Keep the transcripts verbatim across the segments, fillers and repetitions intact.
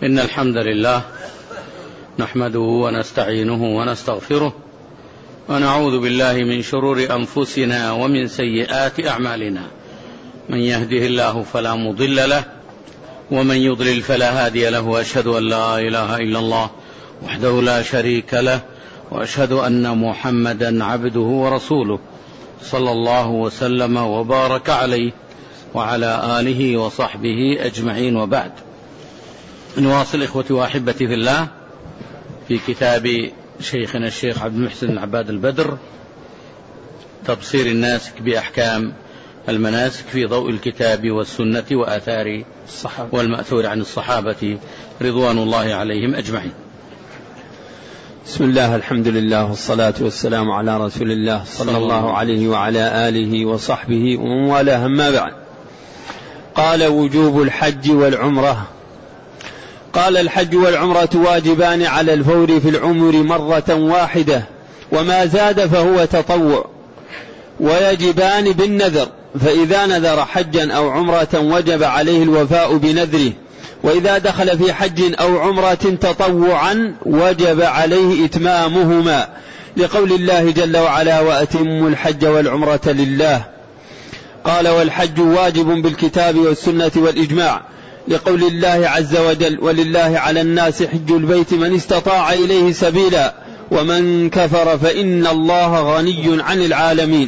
إن الحمد لله نحمده ونستعينه ونستغفره ونعوذ بالله من شرور أنفسنا ومن سيئات أعمالنا. من يهده الله فلا مضل له ومن يضلل فلا هادي له، وأشهد أن لا إله إلا الله وحده لا شريك له، وأشهد أن محمدا عبده ورسوله صلى الله وسلم وبارك عليه وعلى آله وصحبه أجمعين، وبعد. نواصل إخوتي وأحبتي في الله في كتاب شيخنا الشيخ عبد المحسن العباد البدر، تبصير الناسك بأحكام المناسك في ضوء الكتاب والسنة وآثار الصحابة والمأثور عن الصحابة رضوان الله عليهم أجمعين. بسم الله، الحمد لله والصلاة والسلام على رسول الله صلى الله عليه وعلى آله وصحبه ومن والاه، أما بعد. قال: وجوب الحج والعمرة. قال: الحج والعمرة واجبان على الفور في العمر مرة واحدة، وما زاد فهو تطوع، ويجبان بالنذر، فإذا نذر حجا أو عمرة وجب عليه الوفاء بنذره، وإذا دخل في حج أو عمرة تطوعا وجب عليه إتمامهما، لقول الله جل وعلا: وأتموا الحج والعمرة لله. قال: والحج واجب بالكتاب والسنة والإجماع، لقول الله عز وجل: ولله على الناس حج البيت من استطاع إليه سبيلا ومن كفر فإن الله غني عن العالمين.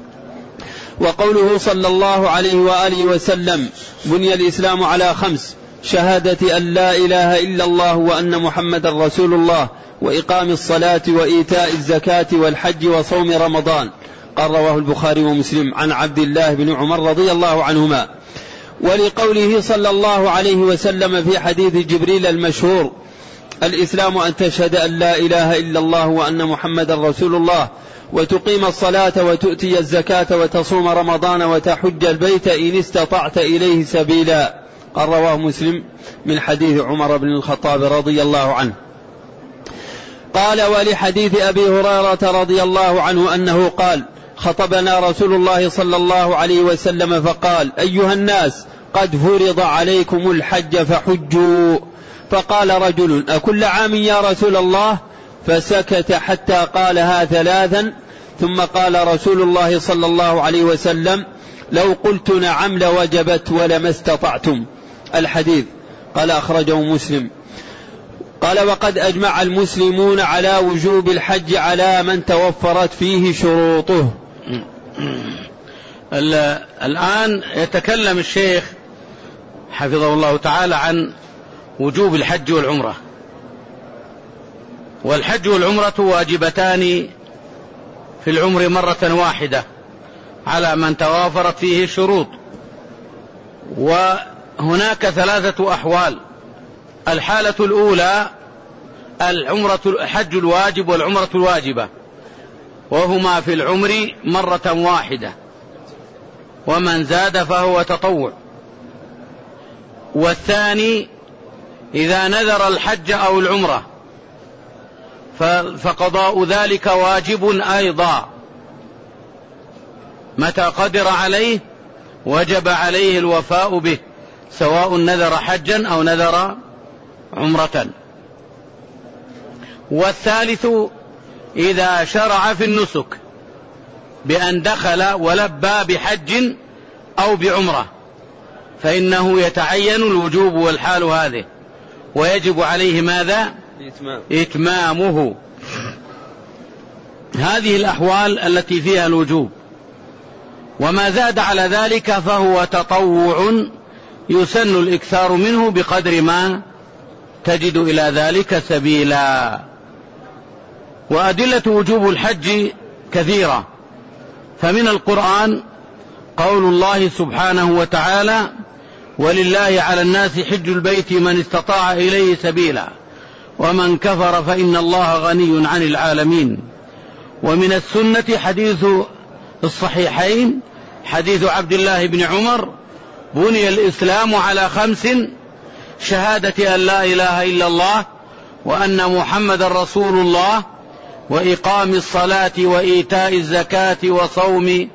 وقوله صلى الله عليه وآله وسلم: بني الإسلام على خمس: شهادة أن لا إله إلا الله وأن محمد رسول الله، وإقام الصلاة وإيتاء الزكاة والحج وصوم رمضان. قال: رواه البخاري ومسلم عن عبد الله بن عمر رضي الله عنهما. ولقوله صلى الله عليه وسلم في حديث جبريل المشهور: الإسلام أن تشهد أن لا إله إلا الله وأن محمد رسول الله، وتقيم الصلاة وتؤتي الزكاة وتصوم رمضان وتحج البيت إن استطعت إليه سبيلا. قال: رواه مسلم من حديث عمر بن الخطاب رضي الله عنه. قال: ولحديث أبي هريرة رضي الله عنه أنه قال: خطبنا رسول الله صلى الله عليه وسلم فقال: أيها الناس، قد فرض عليكم الحج فحجوا. فقال رجل: أكل عام يا رسول الله؟ فسكت حتى قالها ثلاثا، ثم قال رسول الله صلى الله عليه وسلم: لو قلت نعم لوجبت ولما استطعتم. الحديث. قال: أخرجه مسلم. قال: وقد أجمع المسلمون على وجوب الحج على من توفرت فيه شروطه. الآن يتكلم الشيخ حفظه الله تعالى عن وجوب الحج والعمرة. والحج والعمرة واجبتان في العمر مرة واحدة على من توافرت فيه الشروط. وهناك ثلاثة أحوال. الحالة الأولى العمرة الحج الواجب والعمرة الواجبة، وهما في العمر مرة واحدة، ومن زاد فهو تطوع. والثاني إذا نذر الحج أو العمرة فقضاء ذلك واجب أيضا، متى قدر عليه وجب عليه الوفاء به، سواء نذر حجا أو نذر عمرة. والثالث إذا شرع في النسك بأن دخل ولبى بحج أو بعمرة، فإنه يتعين الوجوب والحال هذه، ويجب عليه ماذا؟ إتمام. إتمامه. هذه الأحوال التي فيها الوجوب. وما زاد على ذلك فهو تطوع يسن الإكثار منه بقدر ما تجد إلى ذلك سبيلا. وأدلة وجوب الحج كثيرة، فمن القرآن قول الله سبحانه وتعالى: ولله على الناس حج البيت من استطاع إليه سبيلا ومن كفر فإن الله غني عن العالمين. ومن السنة حديث الصحيحين حديث عبد الله بن عمر: بني الإسلام على خمس: شهادة أن لا إله إلا الله وأن محمد رسول الله، وإقام الصلاة وإيتاء الزكاة وصوم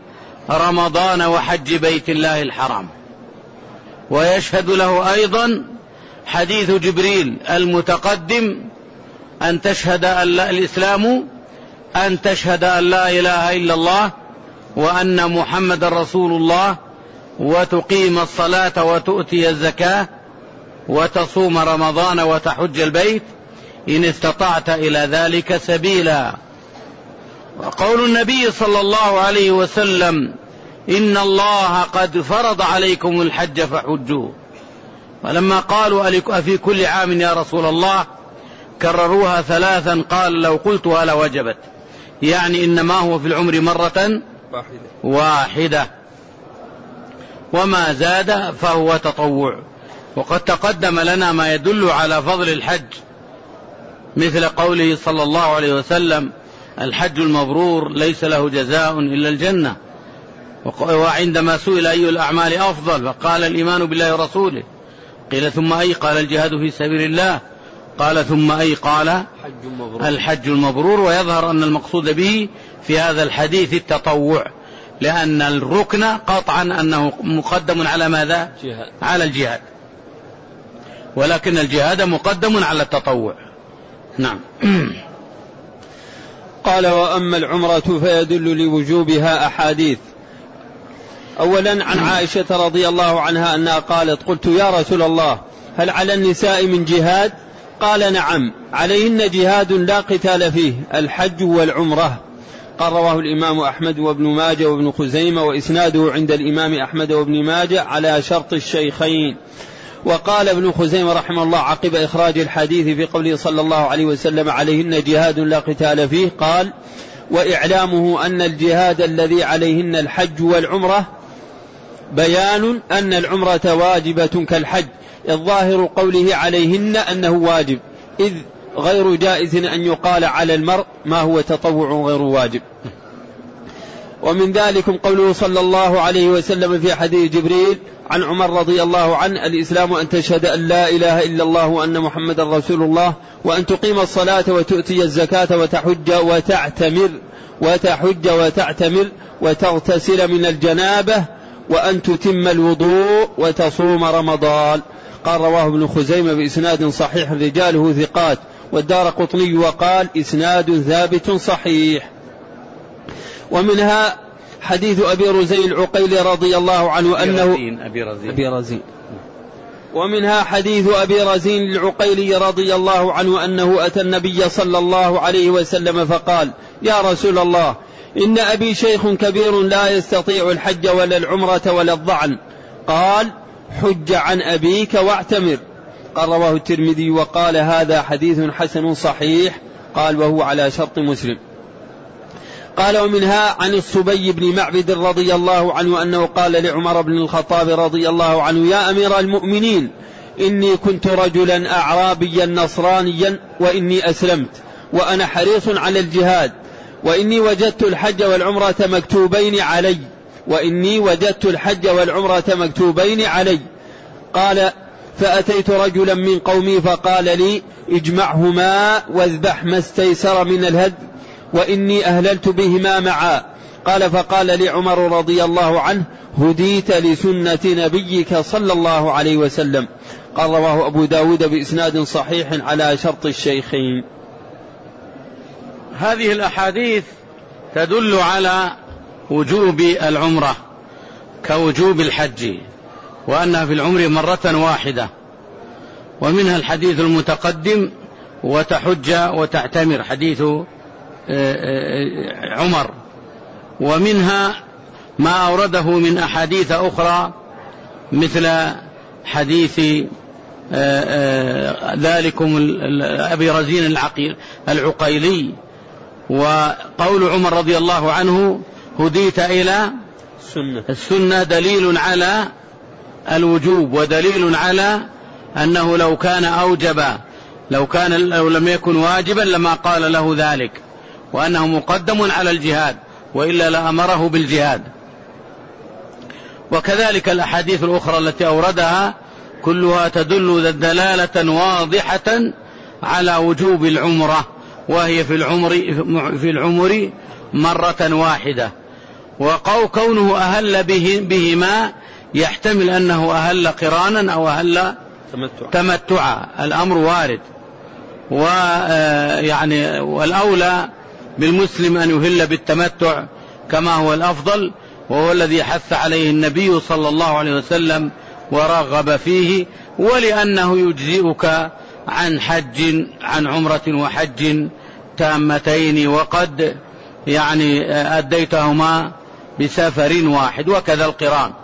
رمضان وحج بيت الله الحرام. ويشهد له أيضا حديث جبريل المتقدم أن تشهد أن لا الإسلام أن تشهد أن لا إله إلا الله وأن محمد رسول الله وتقيم الصلاة وتؤتي الزكاة وتصوم رمضان وتحج البيت إن استطعت إلى ذلك سبيلا. وقول النبي صلى الله عليه وسلم إن الله قد فرض عليكم الحج فحجوا، ولما قالوا أفي كل عام يا رسول الله كرروها ثلاثا قال لو قلتها لوجبت، يعني إنما هو في العمر مرة واحدة وما زاد فهو تطوع. وقد تقدم لنا ما يدل على فضل الحج مثل قوله صلى الله عليه وسلم الحج المبرور ليس له جزاء إلا الجنة. وعندما سئل أي الأعمال أفضل فقال الإيمان بالله ورسوله، قيل ثم أي؟ قال الجهاد في سبيل الله، قال ثم أي؟ قال الحج المبرور. ويظهر أن المقصود به في هذا الحديث التطوع، لأن الركن قطعا أنه مقدم على ماذا؟ جهاد. على الجهاد، ولكن الجهاد مقدم على التطوع. نعم. قال وأما العمرة فيدل لوجوبها أحاديث. أولا عن عائشة رضي الله عنها أنها قالت قلت يا رسول الله هل على النساء من جهاد؟ قال نعم عليهن جهاد لا قتال فيه الحج والعمرة. قال رواه الإمام أحمد وابن ماجه وابن خزيمة وإسناده عند الإمام أحمد وابن ماجه على شرط الشيخين. وقال ابن خزيمة رحمه الله عقب إخراج الحديث في قوله صلى الله عليه وسلم عليهن جهاد لا قتال فيه قال وإعلامه أن الجهاد الذي عليهن الحج والعمرة بيان أن العمرة واجبة كالحج، الظاهر قوله عليهن أنه واجب، إذ غير جائز أن يقال على المرء ما هو تطوع غير واجب. ومن ذلك قوله صلى الله عليه وسلم في حديث جبريل عن عمر رضي الله عنه الإسلام أن تشهد أن لا إله إلا الله وأن محمد رسول الله وأن تقيم الصلاة وتؤتي الزكاة وتحج وتعتمر وتحج وتعتمر وتغتسل من الجنابة وأن تتم الوضوء وتصوم رمضان. قال رواه ابن خزيمة بإسناد صحيح رجاله ثقات، والدارقطني وقال إسناد ثابت صحيح. ومنها حديث أبي رزين العقيلي رضي الله عنه أنه أبي رزين. أبي رزين. ومنها حديث أبي رزين العقيلي رضي الله عنه أنه أتى النبي صلى الله عليه وسلم فقال يا رسول الله إن أبي شيخ كبير لا يستطيع الحج ولا العمرة ولا الضعن، قال حج عن أبيك واعتمر. قال رواه الترمذي وقال هذا حديث حسن صحيح، قال وهو على شرط مسلم. قال ومنها عن الصبي بن معبد رضي الله عنه أنه قال لعمر بن الخطاب رضي الله عنه يا أمير المؤمنين إني كنت رجلا أعرابيا نصرانيا وإني أسلمت وأنا حريص على الجهاد وإني وجدت الحج والعمرة مكتوبين علي وإني وجدت الحج والعمرة مكتوبين علي. قال فأتيت رجلا من قومي فقال لي اجمعهما واذبح ما استيسر من الهدي وإني أهللت بهما معا. قال فقال لي عمر رضي الله عنه هديت لسنة نبيك صلى الله عليه وسلم. قال رواه أبو داود بإسناد صحيح على شرط الشيخين. هذه الأحاديث تدل على وجوب العمرة كوجوب الحج، وأنها في العمر مرة واحدة. ومنها الحديث المتقدم وتحج وتعتمر حديث عمر. ومنها ما أورده من أحاديث أخرى مثل حديث ذلكم أبي رزين العقيلي، وقول عمر رضي الله عنه هديت إلى السنة. السنة دليل على الوجوب ودليل على أنه لو كان أوجب لو كان لو لم يكن واجبا لما قال له ذلك، وأنه مقدم على الجهاد وإلا لأمره بالجهاد. وكذلك الأحاديث الأخرى التي أوردها كلها تدل دلالة واضحة على وجوب العمرة، وهي في العمر في العمر مرة واحدة. وكونه أهل به بهما يحتمل أنه أهل قرانا أو أهل تمتع. تمتعا، الأمر وارد، ويعني والأولى بالمسلم أن يهل بالتمتع كما هو الأفضل، وهو الذي حث عليه النبي صلى الله عليه وسلم ورغب فيه، ولأنه يجزئك عن حج عن عمرة وحج تامتين وقد يعني أديتهما بسفر واحد، وكذا القران.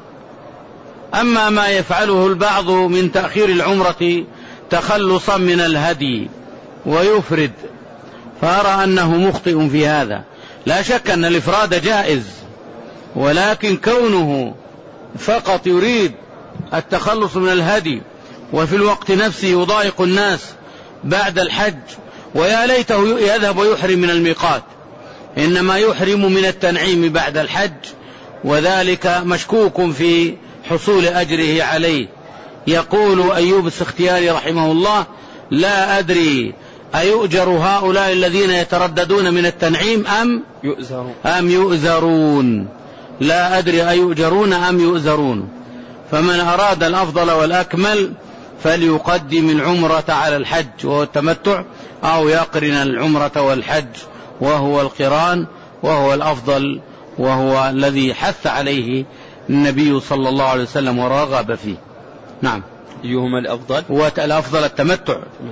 أما ما يفعله البعض من تأخير العمرة تخلصا من الهدي ويفرد، فأرى أنه مخطئ في هذا. لا شك أن الإفراد جائز، ولكن كونه فقط يريد التخلص من الهدي وفي الوقت نفسه يضايق الناس بعد الحج، ويا ليته يذهب ويحرم من الميقات، إنما يحرم من التنعيم بعد الحج، وذلك مشكوك في حصول أجره عليه. يقول أيوب السختياني رحمه الله: لا أدري أيؤجر هؤلاء الذين يترددون من التنعيم أم يؤزرون, أم يؤزرون لا أدري أيؤجرون أم يؤزرون. فمن أراد الأفضل والأكمل فليقدم العمرة على الحج وهو التمتع، أو يقرن العمرة والحج وهو القران، وهو الأفضل، وهو الذي حث عليه النبي صلى الله عليه وسلم ورغب فيه. نعم. أيهما الأفضل؟ والأفضل التمتع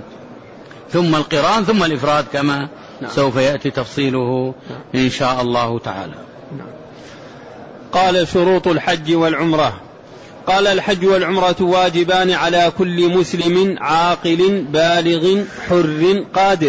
ثم القران ثم الإفراد، كما نعم. سوف يأتي تفصيله نعم. إن شاء الله تعالى. نعم. قال: شروط الحج والعمرة. قال: الحج والعمرة واجبان على كل مسلم عاقل بالغ حر قادر،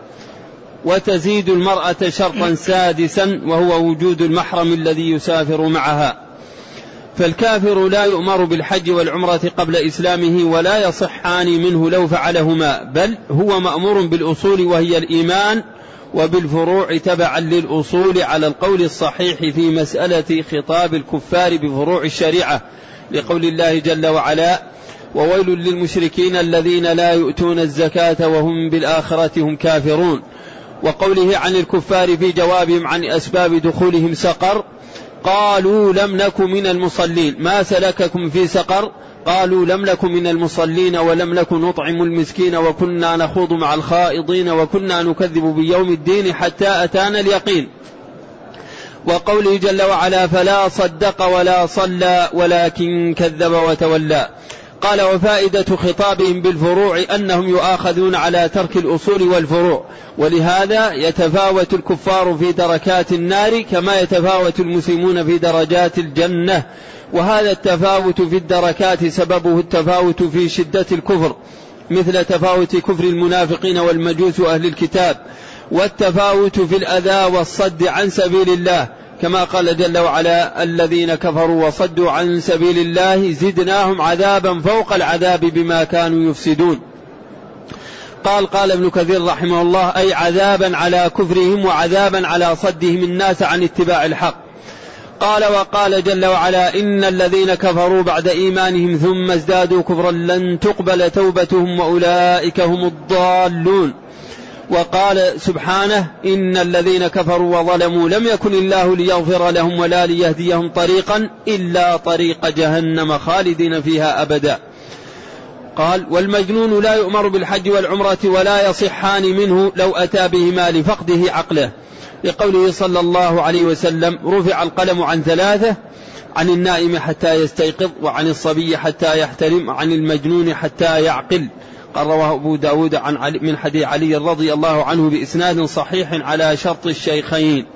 وتزيد المرأة شرطا سادسا وهو وجود المحرم الذي يسافر معها. فالكافر لا يؤمر بالحج والعمرة قبل إسلامه ولا يصحان منه لو فعلهما، بل هو مأمور بالأصول وهي الإيمان، وبالفروع تبعا للأصول على القول الصحيح في مسألة خطاب الكفار بفروع الشريعة، لقول الله جل وعلا: وويل للمشركين الذين لا يؤتون الزكاة وهم بالآخرة هم كافرون، وقوله عن الكفار في جوابهم عن أسباب دخولهم سقر: قالوا لم نك من المصلين. ما سلككم في سقر؟ قالوا لم نك من المصلين ولم نك نطعم المسكين وكنا نخوض مع الخائضين وكنا نكذب بيوم الدين حتى أتانا اليقين. وقوله جل وعلا: فلا صدق ولا صلى ولكن كذب وتولى. قال: وفائدة خطابهم بالفروع أنهم يؤاخذون على ترك الأصول والفروع، ولهذا يتفاوت الكفار في دركات النار كما يتفاوت المسلمون في درجات الجنة، وهذا التفاوت في الدركات سببه التفاوت في شدة الكفر، مثل تفاوت كفر المنافقين والمجوس وأهل الكتاب، والتفاوت في الأذى والصد عن سبيل الله، كما قال جل وعلا: الذين كفروا وصدوا عن سبيل الله زدناهم عذابا فوق العذاب بما كانوا يفسدون. قال قال ابن كثير رحمه الله: أي عذابا على كفرهم وعذابا على صدهم الناس عن اتباع الحق. قال: وقال جل وعلا: إن الذين كفروا بعد إيمانهم ثم ازدادوا كفرا لن تقبل توبتهم وأولئك هم الضالون. وقال سبحانه: إن الذين كفروا وظلموا لم يكن الله ليغفر لهم ولا ليهديهم طريقا إلا طريق جهنم خالدين فيها أبدا. قال: والمجنون لا يؤمر بالحج والعمرة ولا يصحان منه لو أتى بهما لفقده عقله، لقوله صلى الله عليه وسلم: رفع القلم عن ثلاثة: عن النائم حتى يستيقظ، وعن الصبي حتى يحتلم، وعن المجنون حتى يعقل. قال: رواه أبو داود عن علي من حديث علي رضي الله عنه بإسناد صحيح على شرط الشيخين.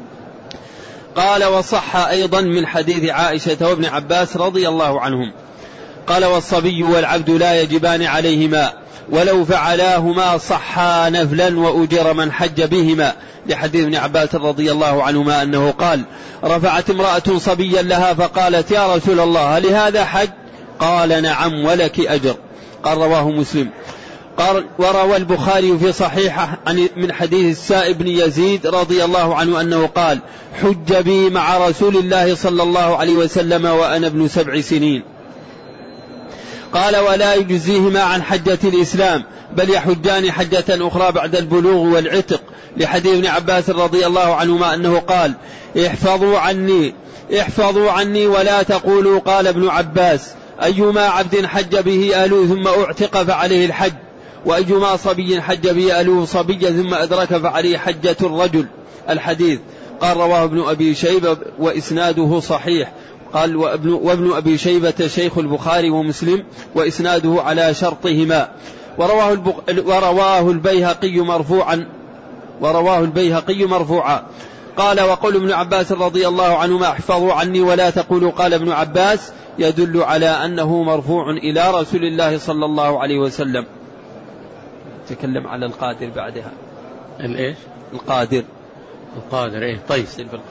قال: وصح أيضا من حديث عائشة وابن عباس رضي الله عنهم. قال: والصبي والعبد لا يجبان عليهما، ولو فعلاهما صحا نفلا وأجر من حج بهما، لحديث ابن عباس رضي الله عنهما أنه قال: رفعت امرأة صبيا لها فقالت: يا رسول الله هل هذا حج؟ قال: نعم ولك أجر. قال: رواه مسلم. قال: وروى البخاري في صحيحه من حديث السائب بن يزيد رضي الله عنه أنه قال: حج بي مع رسول الله صلى الله عليه وسلم وأنا ابن سبع سنين. قال: ولا يجزيهما عن حجة الإسلام، بل يحجان حجة أخرى بعد البلوغ والعتق، لحديث ابن عباس رضي الله عنهما أنه قال: احفظوا عني احفظوا عني ولا تقولوا قال ابن عباس، أيما عبد حج به أهله ثم أعتق فعليه الحج، وأيما صبي حج به أهله صبيا ثم أدرك فعليه حجة الرجل. الحديث. قال رواه ابن أبي شيبة وإسناده صحيح. قال وابن, وابن أبي شيبة شيخ البخاري ومسلم وإسناده على شرطهما. ورواه, البق... ورواه البيهقي مرفوعا ورواه البيهقي مرفوعا. قال وقول ابن عباس رضي الله عنهما احفظوا عني ولا تقولوا قال ابن عباس يدل على أنه مرفوع إلى رسول الله صلى الله عليه وسلم. تكلم على القادر بعدها. الإيش؟ القادر. القادر إيه طيب.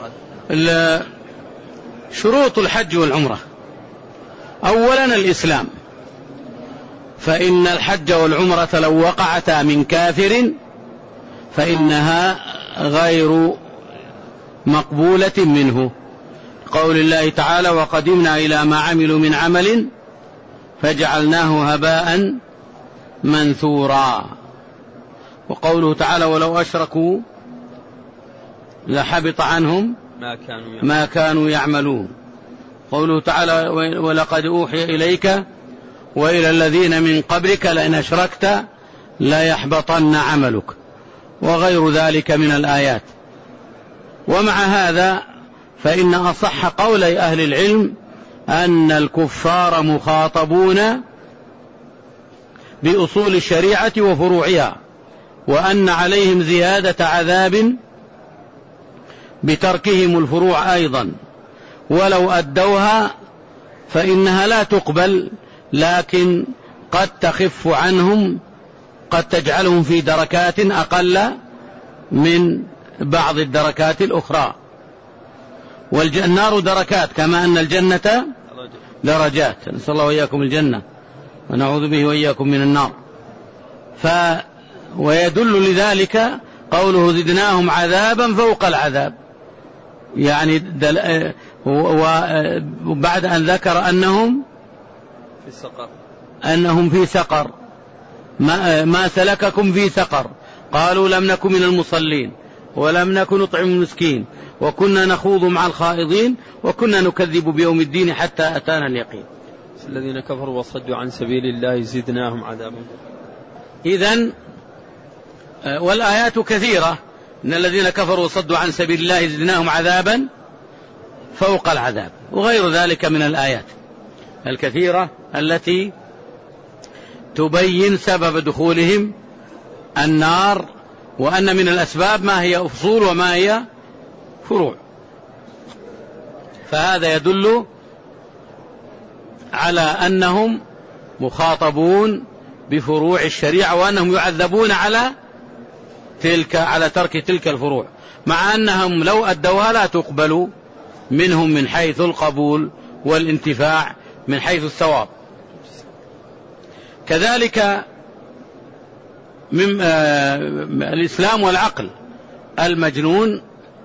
شروط الحج والعمرة. أولا الإسلام، فإن الحج والعمرة لو وقعتا من كافر فإنها غير مقبولة منه. قول الله تعالى وقدمنا إلى ما عملوا من عمل فجعلناه هباء منثورا. وقوله تعالى ولو أشركوا لحبط عنهم ما كانوا, ما كانوا يعملون. قوله تعالى ولقد أوحي إليك وإلى الذين من قبلك لئن أشركت لا يحبطن عملك، وغير ذلك من الآيات. ومع هذا فإن أصح قولي أهل العلم أن الكفار مخاطبون بأصول الشريعة وفروعها، وأن عليهم زيادة عذاب بتركهم الفروع أيضا، ولو أدوها فإنها لا تقبل، لكن قد تخف عنهم، قد تجعلهم في دركات أقل من بعض الدركات الأخرى. والنار دركات كما أن الجنة درجات، نسأل الله وإياكم الجنة ونعوذ به وإياكم من النار. ف ويدل لذلك قوله زدناهم عذابا فوق العذاب، يعني دل... وبعد أن ذكر أنهم في سقر أنهم في سقر ما... ما سلككم في سقر قالوا لم نكن من المصلين ولم نكن نطعم المسكين وكنا نخوض مع الخائضين وكنا نكذب بيوم الدين حتى أتانا اليقين. الذين كفروا وصدوا عن سبيل الله زدناهم عذابا. إذن والآيات كثيرة، إن الذين كفروا وصدوا عن سبيل الله زدناهم عذابا فوق العذاب، وغير ذلك من الآيات الكثيرة التي تبين سبب دخولهم النار، وأن من الأسباب ما هي أصول وما هي فروع. فهذا يدل على أنهم مخاطبون بفروع الشريعة، وأنهم يعذبون على تلك على ترك تلك الفروع، مع أنهم لو أدوها لا تقبل منهم من حيث القبول والانتفاع من حيث الثواب. كذلك من الإسلام والعقل. المجنون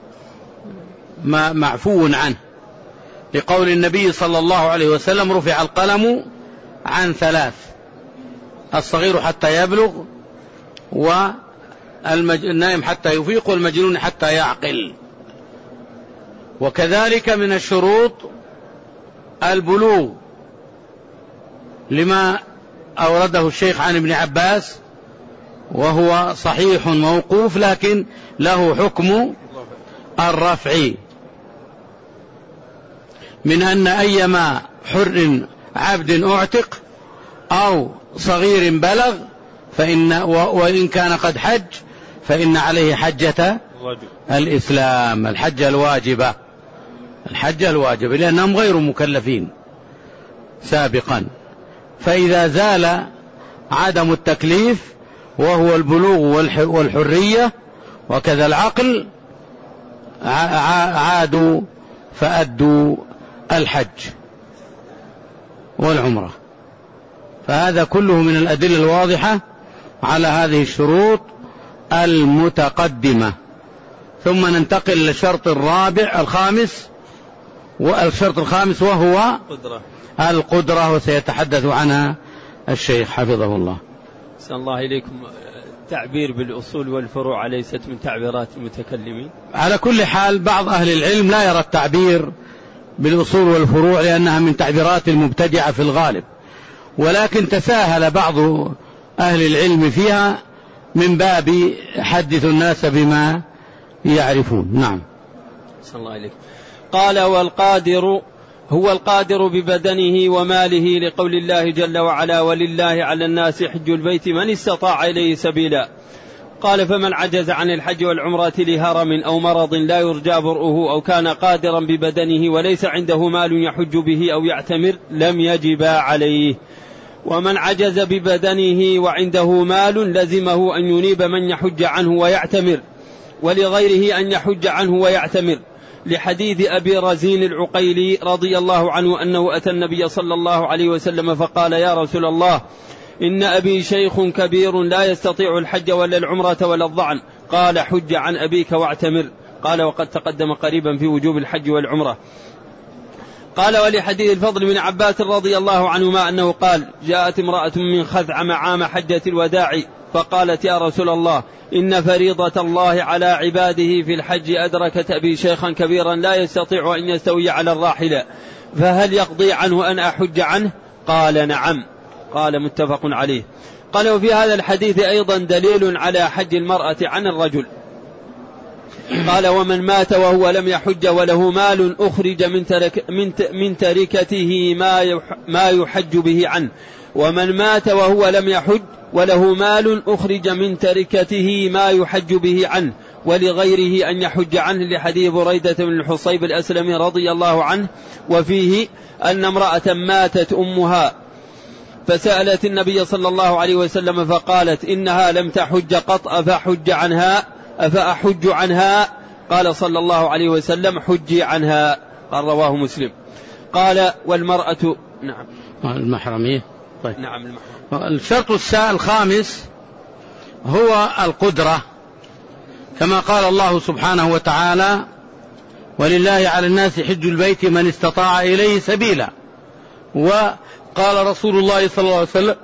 معفو عنه، لقول النبي صلى الله عليه وسلم رفع القلم عن ثلاث: الصغير حتى يبلغ، والنائم حتى يفيق، والمجنون حتى يعقل. وكذلك من الشروط البلوغ، لما أورده الشيخ عن ابن عباس وهو صحيح موقوف، لكن له حكم الرفع، من أن أيما حر عبد أعتق أو صغير بلغ فإن وإن كان قد حج فإن عليه حجة الإسلام، الحجة الواجبة الحجة الواجبة لأنهم غير مكلفين سابقا. فإذا زال عدم التكليف وهو البلوغ والحرية وكذا العقل عادوا فأدوا الحج والعمرة. فهذا كله من الأدلة الواضحة على هذه الشروط المتقدمة. ثم ننتقل للشرط الرابع الخامس والشرط الخامس وهو القدرة. القدرة، وسيتحدث عنها الشيخ حفظه الله. أحسن الله إليكم. التعبير بالأصول والفروع ليست من تعبيرات المتكلمين؟ على كل حال بعض أهل العلم لا يرى التعبير بالأصول والفروع لأنها من تعبيرات المبتدعة في الغالب، ولكن تساهل بعض أهل العلم فيها من باب حدث الناس بما يعرفون. نعم. صلى الله عليه. قال والقادر هو القادر ببدنه وماله، لقول الله جل وعلا ولله على الناس حج البيت من استطاع إليه سبيلا. قال فمن عجز عن الحج والعمرة لهرم أو مرض لا يرجى برؤه أو كان قادرا ببدنه وليس عنده مال يحج به أو يعتمر لم يجب عليه. ومن عجز ببدنه وعنده مال لزمه أن ينيب من يحج عنه ويعتمر، ولغيره أن يحج عنه ويعتمر، لحديث أبي رزين العقيلي رضي الله عنه أنه أتى النبي صلى الله عليه وسلم فقال يا رسول الله إن أبي شيخ كبير لا يستطيع الحج ولا العمرة ولا الضعن. قال حج عن أبيك واعتمر. قال وقد تقدم قريبا في وجوب الحج والعمرة. قال ولحديث الفضل بن عباس رضي الله عنهما أنه قال جاءت امرأة من خثعم عام حجة الوداع فقالت يا رسول الله إن فريضة الله على عباده في الحج أدركت أبي شيخا كبيرا لا يستطيع أن يستوي على الراحلة فهل يقضي عنه أن أحج عنه؟ قال نعم. قال متفق عليه. قال وفي هذا الحديث أيضا دليل على حج المرأة عن الرجل. قال ومن مات وهو لم يحج وله مال أخرج من, ترك من, من تركته ما, ما يحج به عنه. ومن مات وهو لم يحج وله مال أخرج من تركته ما يحج به عنه، ولغيره أن يحج عنه، لحديث بريدة بن الحصيب الأسلمي رضي الله عنه. وفيه أن امرأة ماتت أمها فسألت النبي صلى الله عليه وسلم فقالت إنها لم تحج قط أفأحج عنها أفأحج عنها؟ قال صلى الله عليه وسلم حجي عنها. قال رواه مسلم. قال والمرأة نعم المحرمية. طيب. نعم المحرم. الشرط الخامس هو القدرة، كما قال الله سبحانه وتعالى ولله على الناس حج البيت من استطاع إليه سبيلا. وقال رسول الله صلى الله عليه وسلم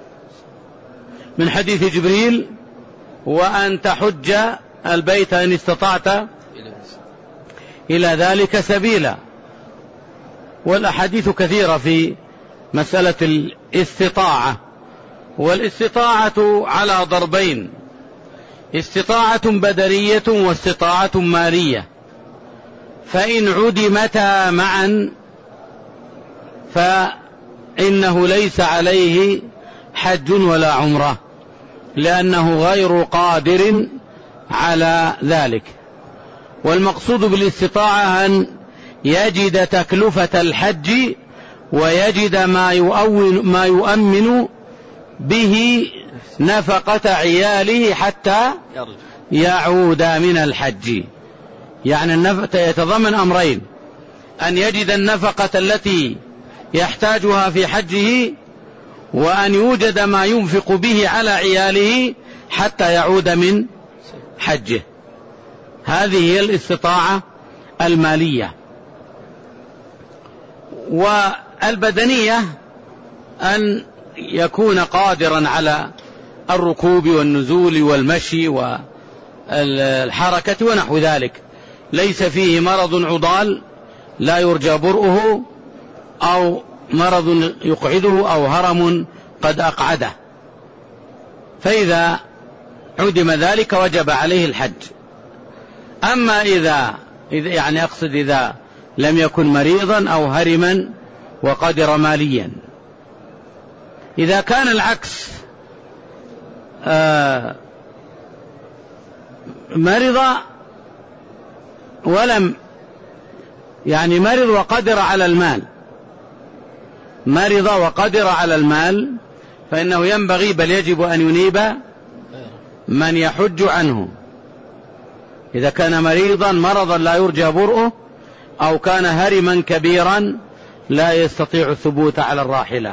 من حديث جبريل وأن تحج البيت إن استطعت إلى ذلك سبيلا. والأحاديث كثيرة في مسألة الاستطاعة، والاستطاعة على ضربين: استطاعة بدنية واستطاعة مالية. فإن عدمتا معا فإنه ليس عليه حج ولا عمرة، لأنه غير قادر على ذلك. والمقصود بالاستطاعة أن يجد تكلفة الحج ويجد ما يؤمن, ما يؤمن به نفقة عياله حتى يعود من الحج. يعني النفقة يتضمن أمرين: أن يجد النفقة التي يحتاجها في حجه، وأن يوجد ما ينفق به على عياله حتى يعود من حجه. هذه هي الاستطاعة المالية. والبدنية أن يكون قادرا على الركوب والنزول والمشي والحركة ونحو ذلك، ليس فيه مرض عضال لا يرجى برؤه، أو مرض يقعده، أو هرم قد أقعده. فإذا عدم ذلك وجب عليه الحج. أما إذا يعني أقصد إذا لم يكن مريضا أو هرما وقدر ماليا. إذا كان العكس، آه مرض ولم يعني مرض وقدر على المال مرض وقدر على المال فإنه ينبغي بل يجب أن ينيب من يحج عنه. إذا كان مريضا مرضا لا يرجى برؤه، أو كان هرما كبيرا لا يستطيع الثبوت على الراحلة،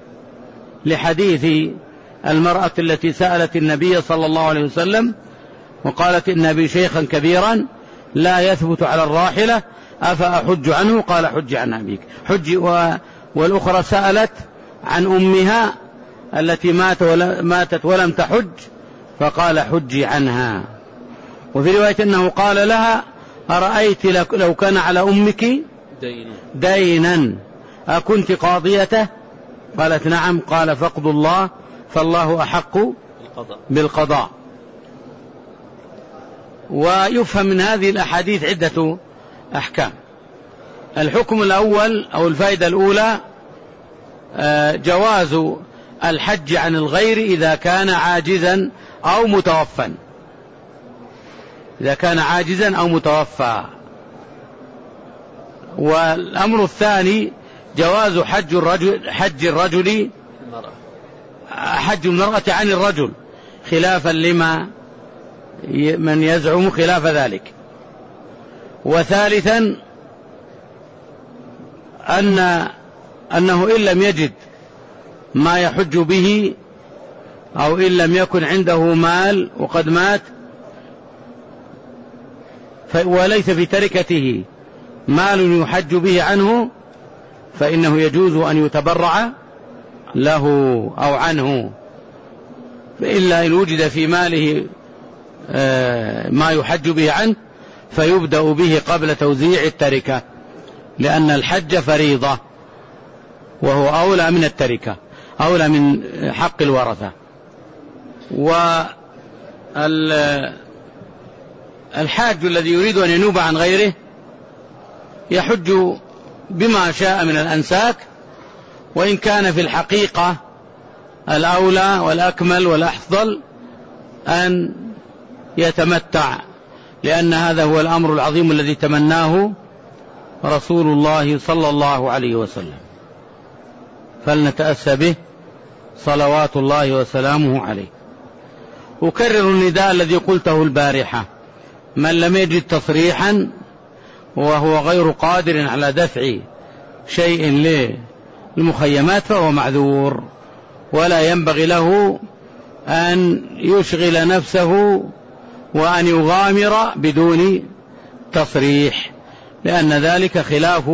لحديث المرأة التي سألت النبي صلى الله عليه وسلم وقالت إن أبي شيخا كبيرا لا يثبت على الراحلة أفأحج عنه؟ قال حج عن أبيك. حج. والأخرى سألت عن أمها التي مات ولا ماتت ولم تحج، فقال حجي عنها. وفي رواية أنه قال لها أرأيت لو كان على أمك دين دينا أكنت قاضيته؟ قالت نعم. قال فاقضوا الله فالله أحق بالقضاء. ويفهم من هذه الأحاديث عدة أحكام. الحكم الأول أو الفائدة الأولى جواز الحج عن الغير إذا كان عاجزا أو متوفى، إذا كان عاجزا أو متوفى. والأمر الثاني جواز حج الرجل حج الرجل حج المرأة عن الرجل، خلافا لما من يزعم خلاف ذلك. وثالثا أن أنه إن لم يجد ما يحج به أو إن لم يكن عنده مال وقد مات وليس في تركته مال يحج به عنه، فإنه يجوز أن يتبرع له أو عنه، إلا إن وجد في ماله ما يحج به عنه فيبدأ به قبل توزيع التركة، لأن الحج فريضة وهو أولى من التركة، أولى من حق الورثة. والحاج الذي يريد أن ينوب عن غيره يحج بما شاء من الأنساك، وإن كان في الحقيقة الأولى والأكمل والأفضل أن يتمتع، لأن هذا هو الأمر العظيم الذي تمناه رسول الله صلى الله عليه وسلم، فلنتأسى به صلوات الله وسلامه عليه. أكرر النداء الذي قلته البارحة: من لم يجد تصريحا وهو غير قادر على دفع شيء للمخيمات فهو معذور، ولا ينبغي له أن يشغل نفسه وأن يغامر بدون تصريح، لأن ذلك خلاف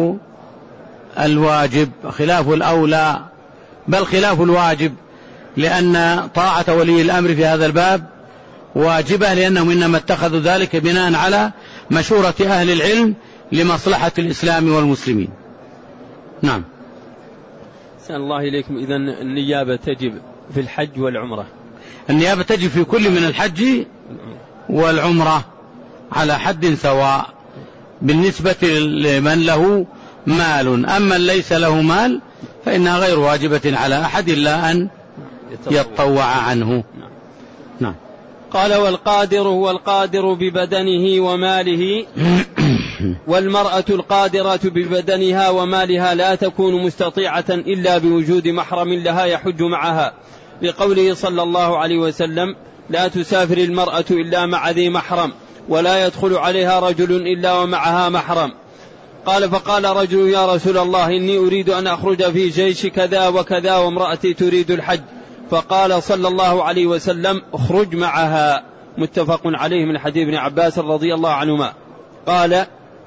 الواجب، خلاف الأولى، بل خلاف الواجب، لأن طاعة ولي الأمر في هذا الباب واجبة، لأنهم إنما اتخذوا ذلك بناء على مشورة أهل العلم لمصلحة الإسلام والمسلمين. نعم. سأل الله إليكم، إذن النيابة تجب في الحج والعمرة؟ النيابة تجب في كل من الحج والعمرة على حد سواء بالنسبة لمن له مال، أما ليس له مال فإنها غير واجبة على أحد إلا أن يتطوع عنه. نعم. قال: والقادر هو القادر ببدنه وماله، والمرأة القادرة ببدنها ومالها لا تكون مستطيعة إلا بوجود محرم لها يحج معها، لقوله صلى الله عليه وسلم: لا تسافر المرأة إلا مع ذي محرم، ولا يدخل عليها رجل إلا ومعها محرم. قال: فقال رجل: يا رسول الله، إني أريد أن أخرج في جيش كذا وكذا وامرأتي تريد الحج. فقال صلى الله عليه وسلم: اخرج معها. متفق عليه من حديث ابن عباس رضي الله عنهما. قال: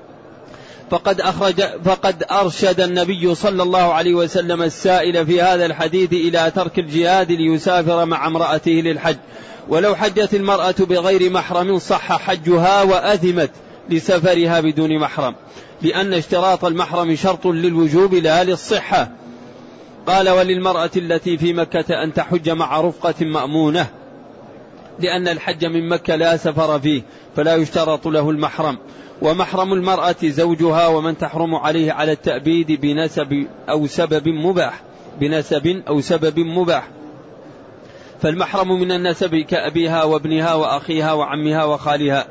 فقد أخرج فقد أرشد النبي صلى الله عليه وسلم السائل في هذا الحديث إلى ترك الجهاد ليسافر مع امرأته للحج، ولو حجت المرأة بغير محرم صح حجها وأثمت لسفرها بدون محرم، لأن اشتراط المحرم شرط للوجوب لا للصحة. قال: وللمرأة التي في مكة أن تحج مع رفقة مأمونة، لأن الحج من مكة لا سفر فيه فلا يشترط له المحرم. ومحرم المرأة زوجها، ومن تحرم عليه على التأبيد بنسب أو سبب مباح بنسب أو سبب مباح. فالمحرم من النسب كأبيها وابنها وأخيها وعمها وخالها،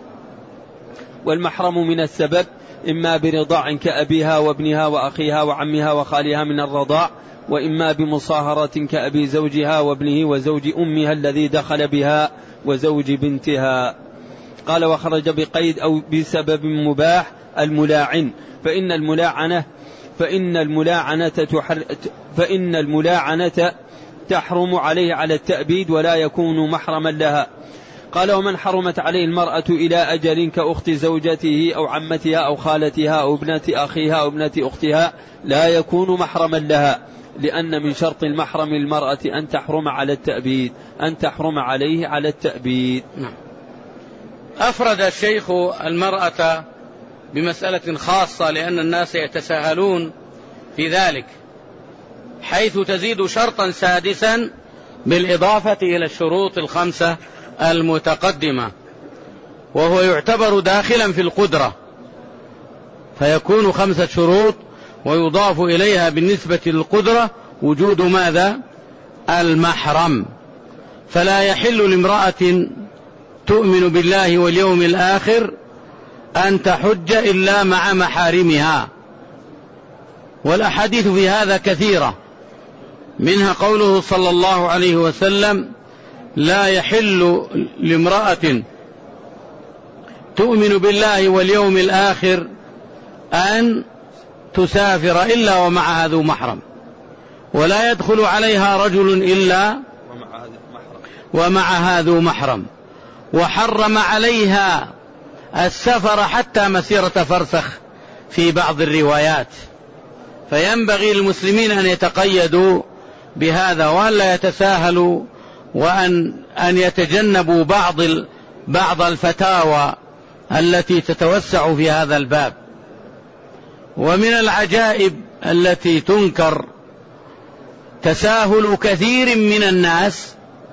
والمحرم من السبب إما برضاع كأبيها وابنها وأخيها وعمها وخالها من الرضاع، وإما بمصاهرة كأبي زوجها وابنه وزوج أمها الذي دخل بها وزوج بنتها. قال: وخرج بقيد أو بسبب مباح الملاعن، فإن الملاعنة فإن الملاعنة تحر فإن الملاعنة تحرم عليه على التأبيد ولا يكون محرما لها. قال: ومن حرمت عليه المرأة إلى أجل كأخت زوجته أو عمتها أو خالتها أو ابنة أخيها أو ابنة أختها لا يكون محرما لها، لأن من شرط المحرم المرأة أن تحرم على التأبيد أن تحرم عليه على التأبيد. أفرد الشيخ المرأة بمسألة خاصة لأن الناس يتساهلون في ذلك، حيث تزيد شرطا سادسا بالإضافة إلى الشروط الخمسة المتقدمة، وهو يعتبر داخلا في القدرة، فيكون خمسة شروط ويضاف إليها بالنسبة للقدرة وجود ماذا؟ المحرم. فلا يحل لامرأة تؤمن بالله واليوم الآخر أن تحج إلا مع محارمها، والأحاديث في هذا كثيرة، منها قوله صلى الله عليه وسلم: لا يحل لامرأة تؤمن بالله واليوم الآخر أن تسافر إلا ومعها ذو محرم، ولا يدخل عليها رجل إلا ومعها ذو محرم، وحرم عليها السفر حتى مسيرة فرسخ في بعض الروايات. فينبغي للمسلمين أن يتقيدوا بهذا وأن لا يتساهلوا، وأن أن يتجنبوا بعض بعض الفتاوى التي تتوسع في هذا الباب. ومن العجائب التي تنكر تساهل كثير من الناس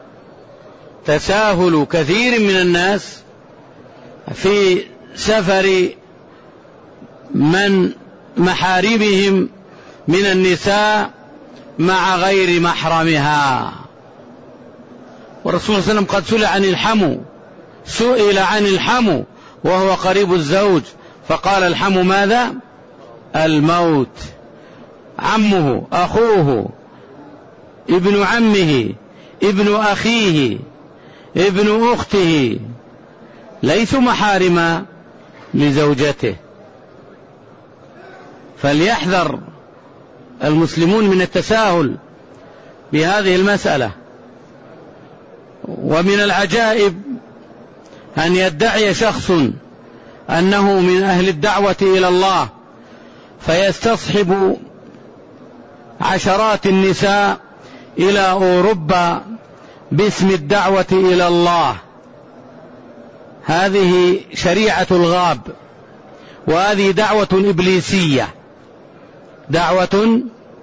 تساهل كثير من الناس في سفر من محارمهم من النساء مع غير محرمها. والرسول صلى الله عليه وسلم قد سئل عن الحمو سئل عن الحمو وهو قريب الزوج، فقال: الحمو ماذا؟ الموت. عمه، أخوه، ابن عمه، ابن أخيه، ابن أخته ليسوا محارم لزوجته. فليحذر المسلمون من التساهل بهذه المسألة. ومن العجائب أن يدعي شخص أنه من أهل الدعوة إلى الله فيستصحب عشرات النساء إلى أوروبا باسم الدعوة إلى الله. هذه شريعة الغاب، وهذه دعوة إبليسية دعوة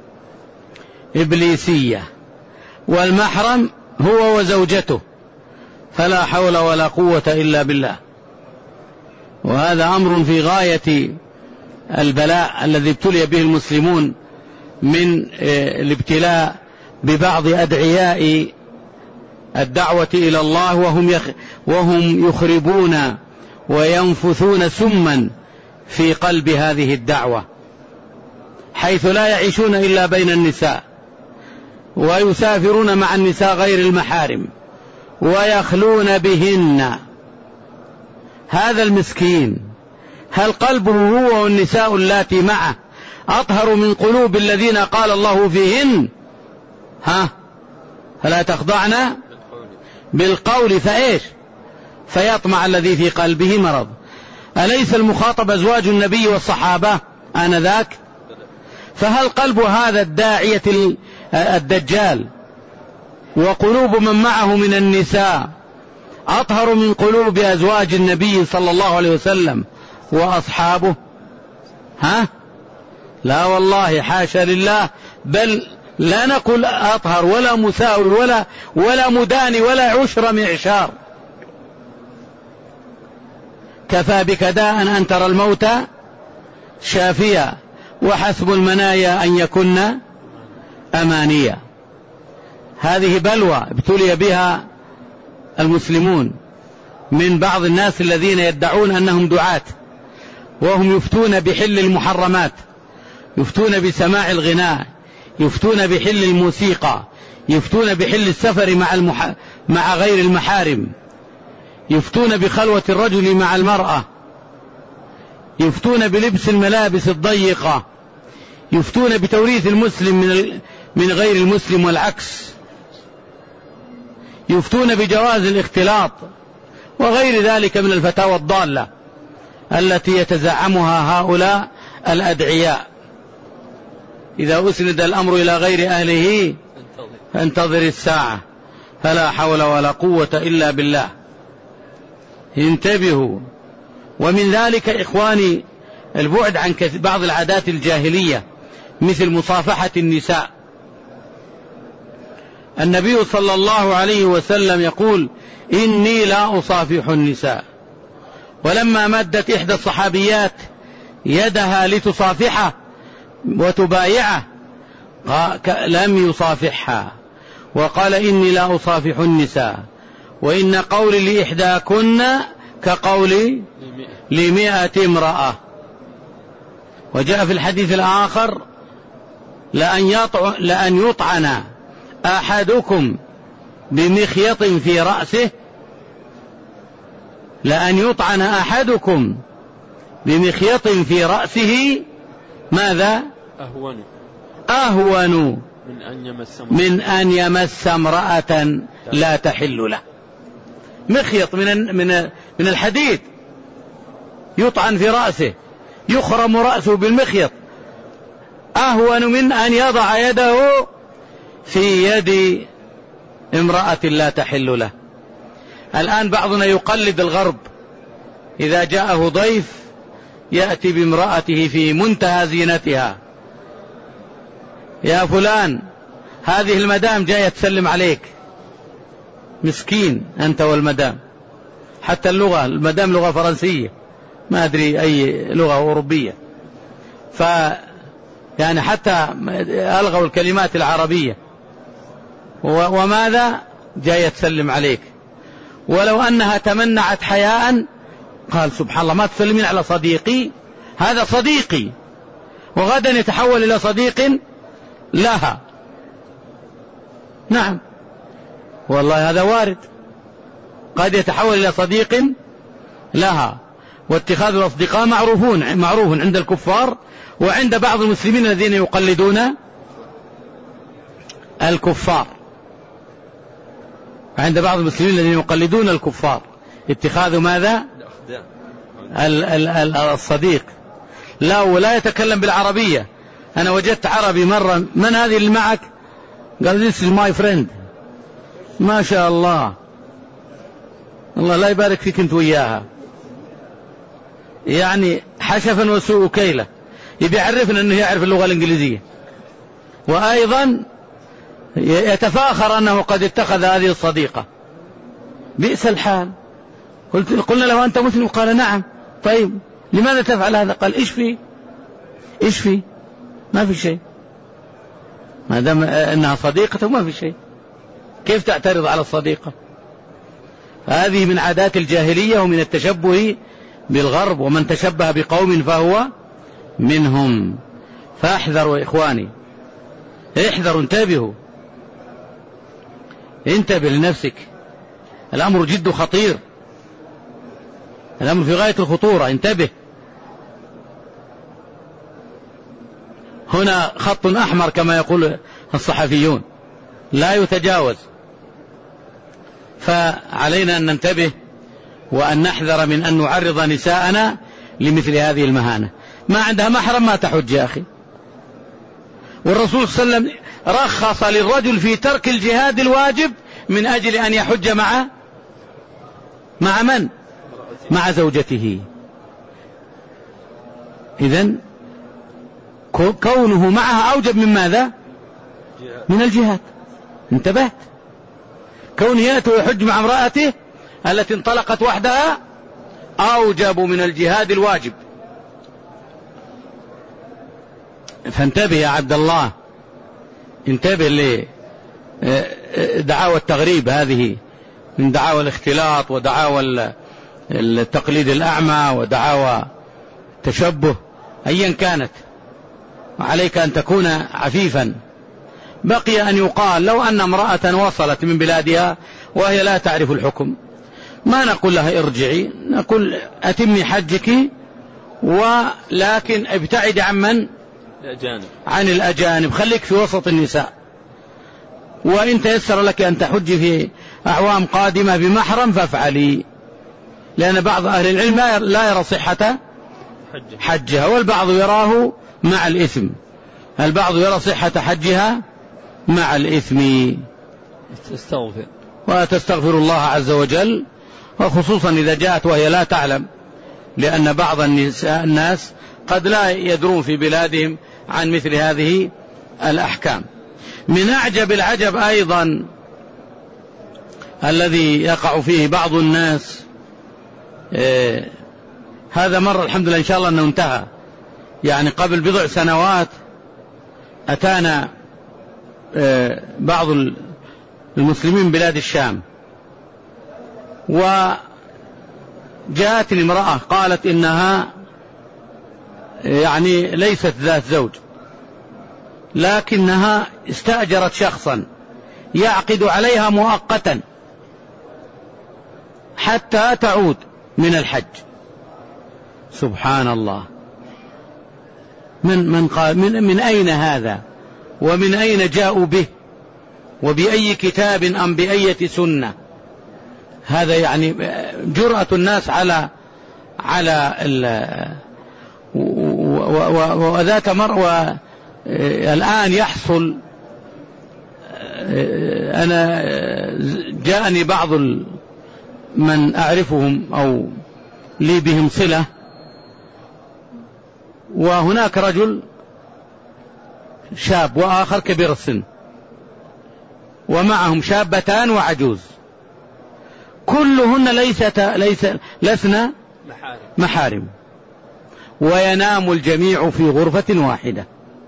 إبليسية والمحرم هو وزوجته، فلا حول ولا قوة إلا بالله. وهذا أمر في غاية البلاء الذي ابتلي به المسلمون من الابتلاء ببعض أدعياء الدعوة إلى الله وهم وهم يخربون وينفثون سما في قلب هذه الدعوة، حيث لا يعيشون إلا بين النساء، ويسافرون مع النساء غير المحارم ويخلون بهن. هذا المسكين هل قلبه هو والنساء اللاتي معه أطهر من قلوب الذين قال الله فيهن؟ ها فلا تخضعن بالقول فإيش فيطمع الذي في قلبه مرض. أليس المخاطب أزواج النبي والصحابة آنذاك؟ فهل قلب هذا الداعية الدجال وقلوب من معه من النساء أطهر من قلوب أزواج النبي صلى الله عليه وسلم وأصحابه؟ ها لا والله، حاشا لله، بل لا نقول أطهر ولا مساوي ولا ولا مداني ولا عشر معشار. كفى بك داء أن ترى الموت شافيا، وحسب المنايا أن يكن أمانيا. هذه بلوى ابتلي بها المسلمون من بعض الناس الذين يدعون أنهم دعاة، وهم يفتون بحل المحرمات، يفتون بسماع الغناء، يفتون بحل الموسيقى، يفتون بحل السفر مع, المح... مع غير المحارم، يفتون بخلوة الرجل مع المرأة، يفتون بلبس الملابس الضيقة، يفتون بتوريث المسلم من, ال... من غير المسلم والعكس، يفتون بجواز الاختلاط وغير ذلك من الفتاوى الضالة التي يتزعمها هؤلاء الأدعياء. إذا أسند الأمر إلى غير أهله فانتظر الساعة، فلا حول ولا قوة إلا بالله. انتبهوا. ومن ذلك إخواني البعد عن بعض العادات الجاهلية مثل مصافحة النساء. النبي صلى الله عليه وسلم يقول: إني لا أصافح النساء. ولما مدت إحدى الصحابيات يدها لتصافحه وتبايعه لم يصافحها، وقال: إني لا أصافح النساء، وإن قولي لإحداكن كقولي لمئة امرأة. وجاء في الحديث الآخر: لأن يطعن أحدكم بمخيط في رأسه لأن يطعن أحدكم بمخيط في رأسه ماذا؟ أهون أهون من أن يمس من أن يمس امرأة لا تحل له. مخيط من من من الحديد يطعن في رأسه، يخرم رأسه بالمخيط، أهون من أن يضع يده في يد امرأة لا تحل له. الآن بعضنا يقلد الغرب، إذا جاءه ضيف يأتي بامرأته في منتهى زينتها: يا فلان هذه المدام جاية تسلم عليك. مسكين أنت والمدام. حتى اللغة، المدام لغة فرنسية، ما أدري أي لغة أوروبية، ف يعني حتى ألغوا الكلمات العربية. وماذا؟ جاية تسلم عليك. ولو أنها تمنعت حياء قال: سبحان الله، ما تسلمين على صديقي؟ هذا صديقي، وغدا يتحول إلى صديق لها. نعم والله هذا وارد، قد يتحول إلى صديق لها. واتخاذ الأصدقاء معروفون معروف عند الكفار وعند بعض المسلمين الذين يقلدون الكفار. عند بعض المسلمين الذين يقلدون الكفار اتخاذ ماذا؟ ال ال ال الصديق. لا، ولا يتكلم بالعربية. أنا وجدت عربي مرة: من هذه اللي معك؟ قال: this is my friend. ما شاء الله، الله لا يبارك فيك أنت وياها. يعني حشفا وسوء كيلة، يبي يعرفنا أنه يعرف اللغة الإنجليزية، وأيضا يتفاخر أنه قد اتخذ هذه الصديقة. بئس الحال. قلت قلنا له: أنت مسلم؟ قال: نعم. طيب لماذا تفعل هذا؟ قال: إيش في إيش في ما في شيء، ما دام أنها صديقته ما في شيء، كيف تعترض على الصديقة؟ هذه من عادات الجاهلية ومن التشبه بالغرب، ومن تشبه بقوم فهو منهم. فاحذروا يا إخواني، احذروا، انتبهوا، انتبه لنفسك. الأمر جد خطير، الأمر في غاية الخطورة، انتبه. هنا خط أحمر كما يقول الصحفيون لا يتجاوز، فعلينا أن ننتبه وأن نحذر من أن نعرض نساءنا لمثل هذه المهانة. ما عندها محرم ما تحج يا أخي. والرسول صلى الله عليه وسلم رخص للرجل في ترك الجهاد الواجب من أجل أن يحج مع مع من؟ مع زوجته. إذن كونه معها أوجب من ماذا؟ من الجهاد. انتبهت؟ كونه يأتي ويحج مع امرأته التي انطلقت وحدها أوجب من الجهاد الواجب. فانتبه يا عبد الله، انتبه لدعاوى التغريب، هذه من دعاوى الاختلاط ودعاوى التقليد الأعمى ودعاوى التشبه أيا كانت. عليك أن تكون عفيفا. بقي أن يقال: لو أن امرأة وصلت من بلادها وهي لا تعرف الحكم، ما نقول لها ارجعي، نقول أتمي حجك، ولكن ابتعد عن من؟ الأجانب. عن الأجانب، خليك في وسط النساء. وإن تيسر لك أن تحجي في أعوام قادمة بمحرم فافعلي، لأن بعض أهل العلم لا يرى صحة حجها، والبعض يراه مع الإثم. البعض يرى صحة حجها مع الإثم. تستغفر وتستغفر الله عز وجل، وخصوصا إذا جاءت وهي لا تعلم، لأن بعض الناس قد لا يدرون في بلادهم عن مثل هذه الأحكام. من أعجب العجب أيضا الذي يقع فيه بعض الناس، إيه هذا مر الحمد لله إن شاء الله أنه انتهى، يعني قبل بضع سنوات أتانا إيه بعض المسلمين من بلاد الشام، وجاءت المرأة قالت إنها يعني ليست ذات زوج، لكنها استأجرت شخصا يعقد عليها مؤقتا حتى تعود من الحج. سبحان الله، من من قال من, من أين هذا ومن أين جاءوا به وبأي كتاب أم بأية سنة؟ هذا يعني جرأة الناس على على وذات مرة. الآن يحصل، أنا جاءني بعض من أعرفهم أو لي بهم صلة، وهناك رجل شاب وآخر كبير السن، ومعهم شابتان وعجوز، كلهن ليست ليس لسنا محارم، وينام الجميع في غرفة واحدة،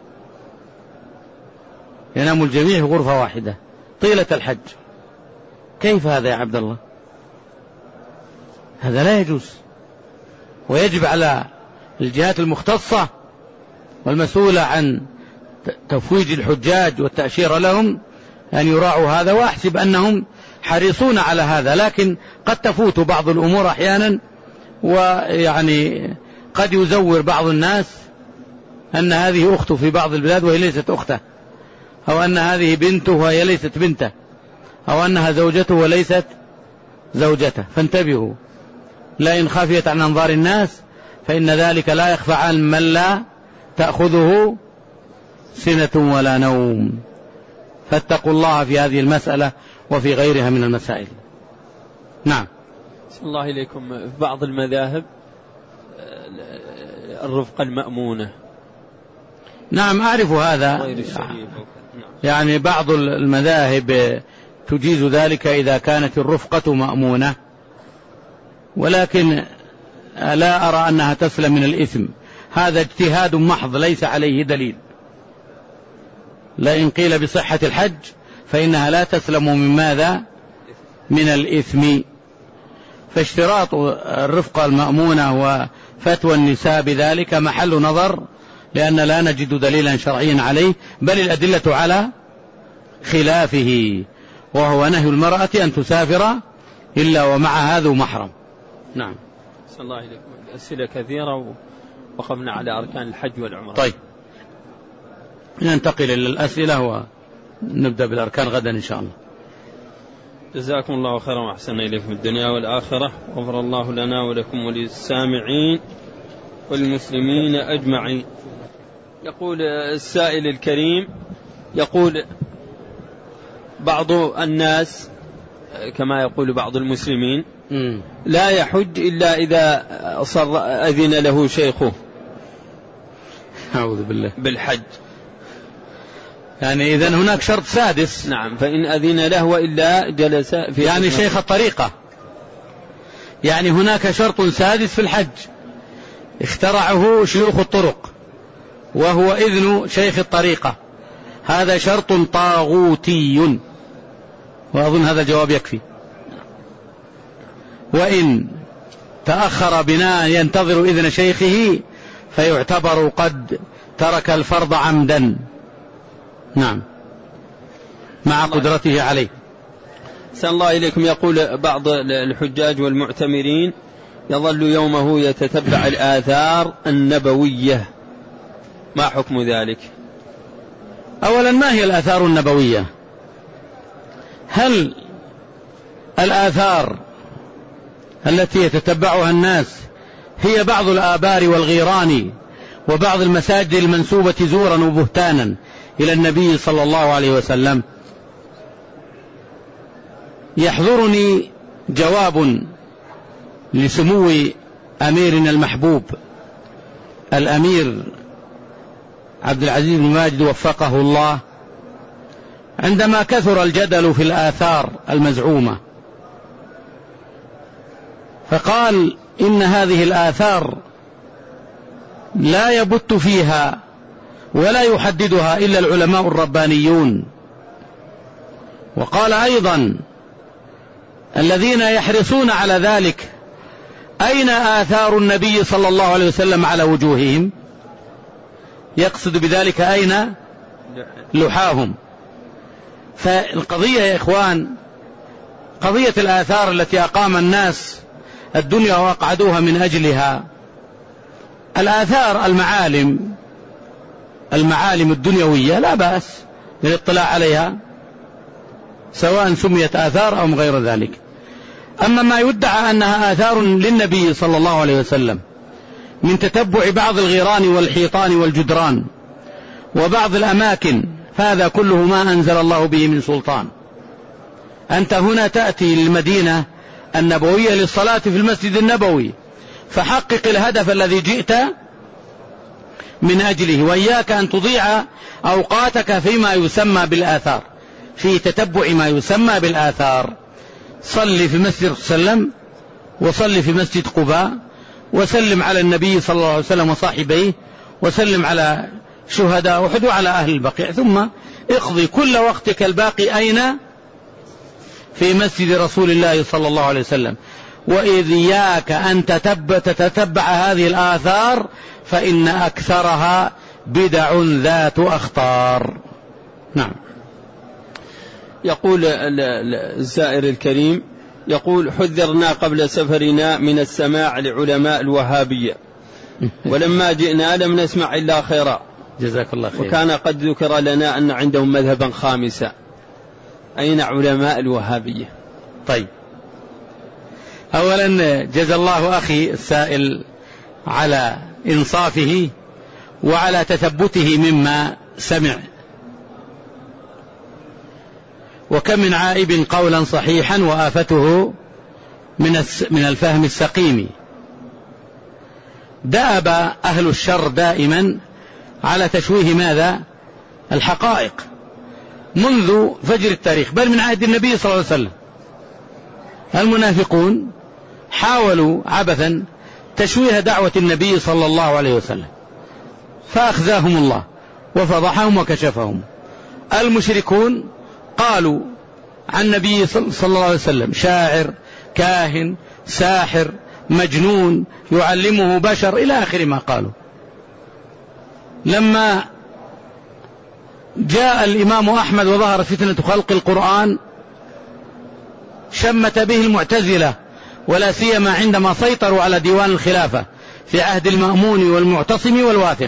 ينام الجميع في غرفة واحدة طيلة الحج. كيف هذا يا عبد الله؟ هذا لا يجوز، ويجب على الجهات المختصة والمسؤولة عن تفويج الحجاج والتأشير لهم أن يراعوا هذا، وأحسب أنهم حريصون على هذا، لكن قد تفوت بعض الأمور أحيانا، ويعني قد يزور بعض الناس أن هذه أخته في بعض البلاد وهي ليست أخته، أو أن هذه بنته وهي ليست بنته، أو أنها زوجته وليست زوجته. فانتبهوا، لئن خافيت عن أنظار الناس فإن ذلك لا يخفى عن من لا تأخذه سنة ولا نوم. فاتقوا الله في هذه المسألة وفي غيرها من المسائل. نعم. صلى الله إليكم. في بعض المذاهب الرفقة المأمونة. نعم أعرف هذا، يعني بعض المذاهب تجيز ذلك إذا كانت الرفقة مأمونة، ولكن لا أرى أنها تسلم من الإثم، هذا اجتهاد محض ليس عليه دليل. لئن قيل بصحة الحج فإنها لا تسلم من ماذا؟ من الإثم. فاشتراط الرفقة المأمونة وفتوى النساء بذلك محل نظر، لأن لا نجد دليلا شرعيا عليه، بل الأدلة على خلافه، وهو نهي المرأة أن تسافر إلا ومعها ذو محرم. نعم. صلى الله عليكم. أسئلة كثيرة وقفنا على أركان الحج والعمرة. طيب ننتقل إلى الأسئلة ونبدأ بالأركان غدا إن شاء الله. جزاكم الله خيرا وأحسن إليكم في الدنيا والآخرة، وغفر الله لنا ولكم وللسامعين والمسلمين أجمعين. يقول السائل الكريم، يقول بعض الناس كما يقول بعض المسلمين لا يحج إلا إذا صر أذن له شيخه. أعوذ بالله. بالحج، يعني إذن هناك شرط سادس. نعم، فإن أذن له وإلا جلس في يعني شيخ الطريقة، يعني هناك شرط سادس في الحج اخترعه شيوخ الطرق، وهو إذن شيخ الطريقة. هذا شرط طاغوتي، وأظن هذا الجواب يكفي. وإن تأخر بناء ينتظر إذن شيخه فيعتبر قد ترك الفرض عمدا، نعم، مع قدرته عليه. سأل الله إليكم. يقول بعض الحجاج والمعتمرين يظل يومه يتتبع الآثار النبوية، ما حكم ذلك؟ أولا، ما هي الآثار النبوية؟ هل الآثار التي يتتبعها الناس هي بعض الآبار والغيران وبعض المساجد المنسوبة زورا وبهتانا إلى النبي صلى الله عليه وسلم؟ يحضرني جواب لسمو أميرنا المحبوب الأمير عبد العزيز بن ماجد وفقه الله عندما كثر الجدل في الآثار المزعومة، فقال إن هذه الآثار لا يبت فيها ولا يحددها إلا العلماء الربانيون. وقال أيضا الذين يحرصون على ذلك أين آثار النبي صلى الله عليه وسلم على وجوههم؟ يقصد بذلك أين لحاهم. فالقضية يا إخوان قضية الآثار التي أقام الناس الدنيا وأقعدوها من أجلها، الآثار المعالم المعالم الدنيوية لا بأس بالاطلاع عليها سواء سميت آثار أو غير ذلك. أما ما يدعى أنها آثار للنبي صلى الله عليه وسلم من تتبع بعض الغيران والحيطان والجدران وبعض الأماكن، هذا كله ما أنزل الله به من سلطان. أنت هنا تأتي للمدينة النبوية للصلاة في المسجد النبوي، فحقق الهدف الذي جئت من أجله، وإياك أن تضيع أوقاتك فيما يسمى بالآثار، في تتبع ما يسمى بالآثار. صل في مسجد سلم، وصل في مسجد قباء، وسلم على النبي صلى الله عليه وسلم وصاحبيه، وسلم على شهداء أحد وعلى أهل البقيع، ثم اقضي كل وقتك الباقي أين؟ في مسجد رسول الله صلى الله عليه وسلم. وإذ إياك أن تتبع هذه الآثار فإن أكثرها بدع ذات أخطار. نعم. يقول الزائر الكريم، يقول حذرنا قبل سفرنا من السماع لعلماء الوهابية، ولما جئنا لم نسمع إلا خيرا، جزاك الله خير. وكان قد ذكر لنا أن عندهم مذهبا خامسا، أين علماء الوهابية؟ طيب، أولا جزا الله أخي السائل على إنصافه وعلى تثبته مما سمع. وكم من عائب قولا صحيحا وآفته من من الفهم السقيم. دأب أهل الشر دائما على تشويه ماذا؟ الحقائق منذ فجر التاريخ، بل من عهد النبي صلى الله عليه وسلم. المنافقون حاولوا عبثا تشويه دعوة النبي صلى الله عليه وسلم، فأخذاهم الله وفضحهم وكشفهم. المشركون قالوا عن النبي صلى الله عليه وسلم شاعر، كاهن، ساحر، مجنون، يعلمه بشر، إلى آخر ما قالوا. لما جاء الإمام أحمد وظهر فتنة خلق القرآن شمت به المعتزلة، ولا سيما عندما سيطروا على ديوان الخلافة في عهد المأمون والمعتصم والواثق،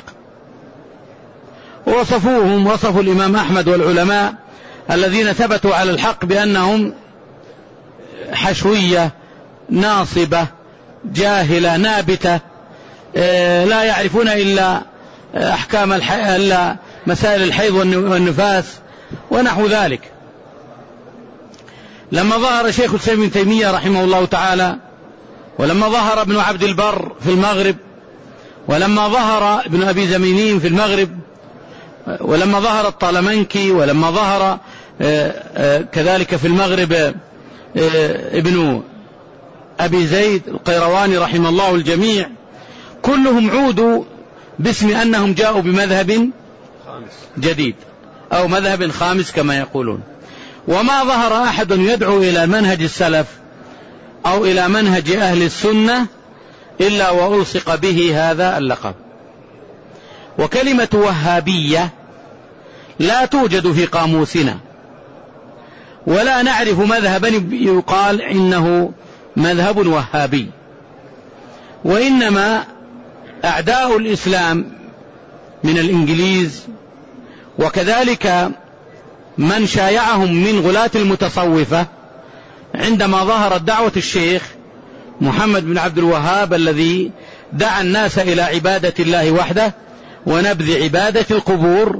ووصفوهم وصفوا الإمام أحمد والعلماء الذين ثبتوا على الحق بأنهم حشوية ناصبة جاهلة نابتة، لا يعرفون إلا أحكام الحي... إلا مسائل الحيض والنفاس ونحو ذلك. لما ظهر شيخ الإسلام ابن تيمية رحمه الله تعالى، ولما ظهر ابن عبد البر في المغرب، ولما ظهر ابن أبي زمينين في المغرب، ولما ظهر الطالمنكي، ولما ظهر كذلك في المغرب ابن أبي زيد القيرواني رحمه الله الجميع، كلهم عودوا باسم أنهم جاءوا بمذهب جديد أو مذهب خامس كما يقولون. وما ظهر أحد يدعو إلى منهج السلف أو إلى منهج أهل السنة إلا وألصق به هذا اللقب. وكلمة وهابية لا توجد في قاموسنا، ولا نعرف مذهبا يقال إنه مذهب وهابي، وإنما أعداء الإسلام من الإنجليز وكذلك من شايعهم من غلاة المتصوفة عندما ظهرت دعوة الشيخ محمد بن عبد الوهاب الذي دعا الناس إلى عبادة الله وحده ونبذ عبادة القبور،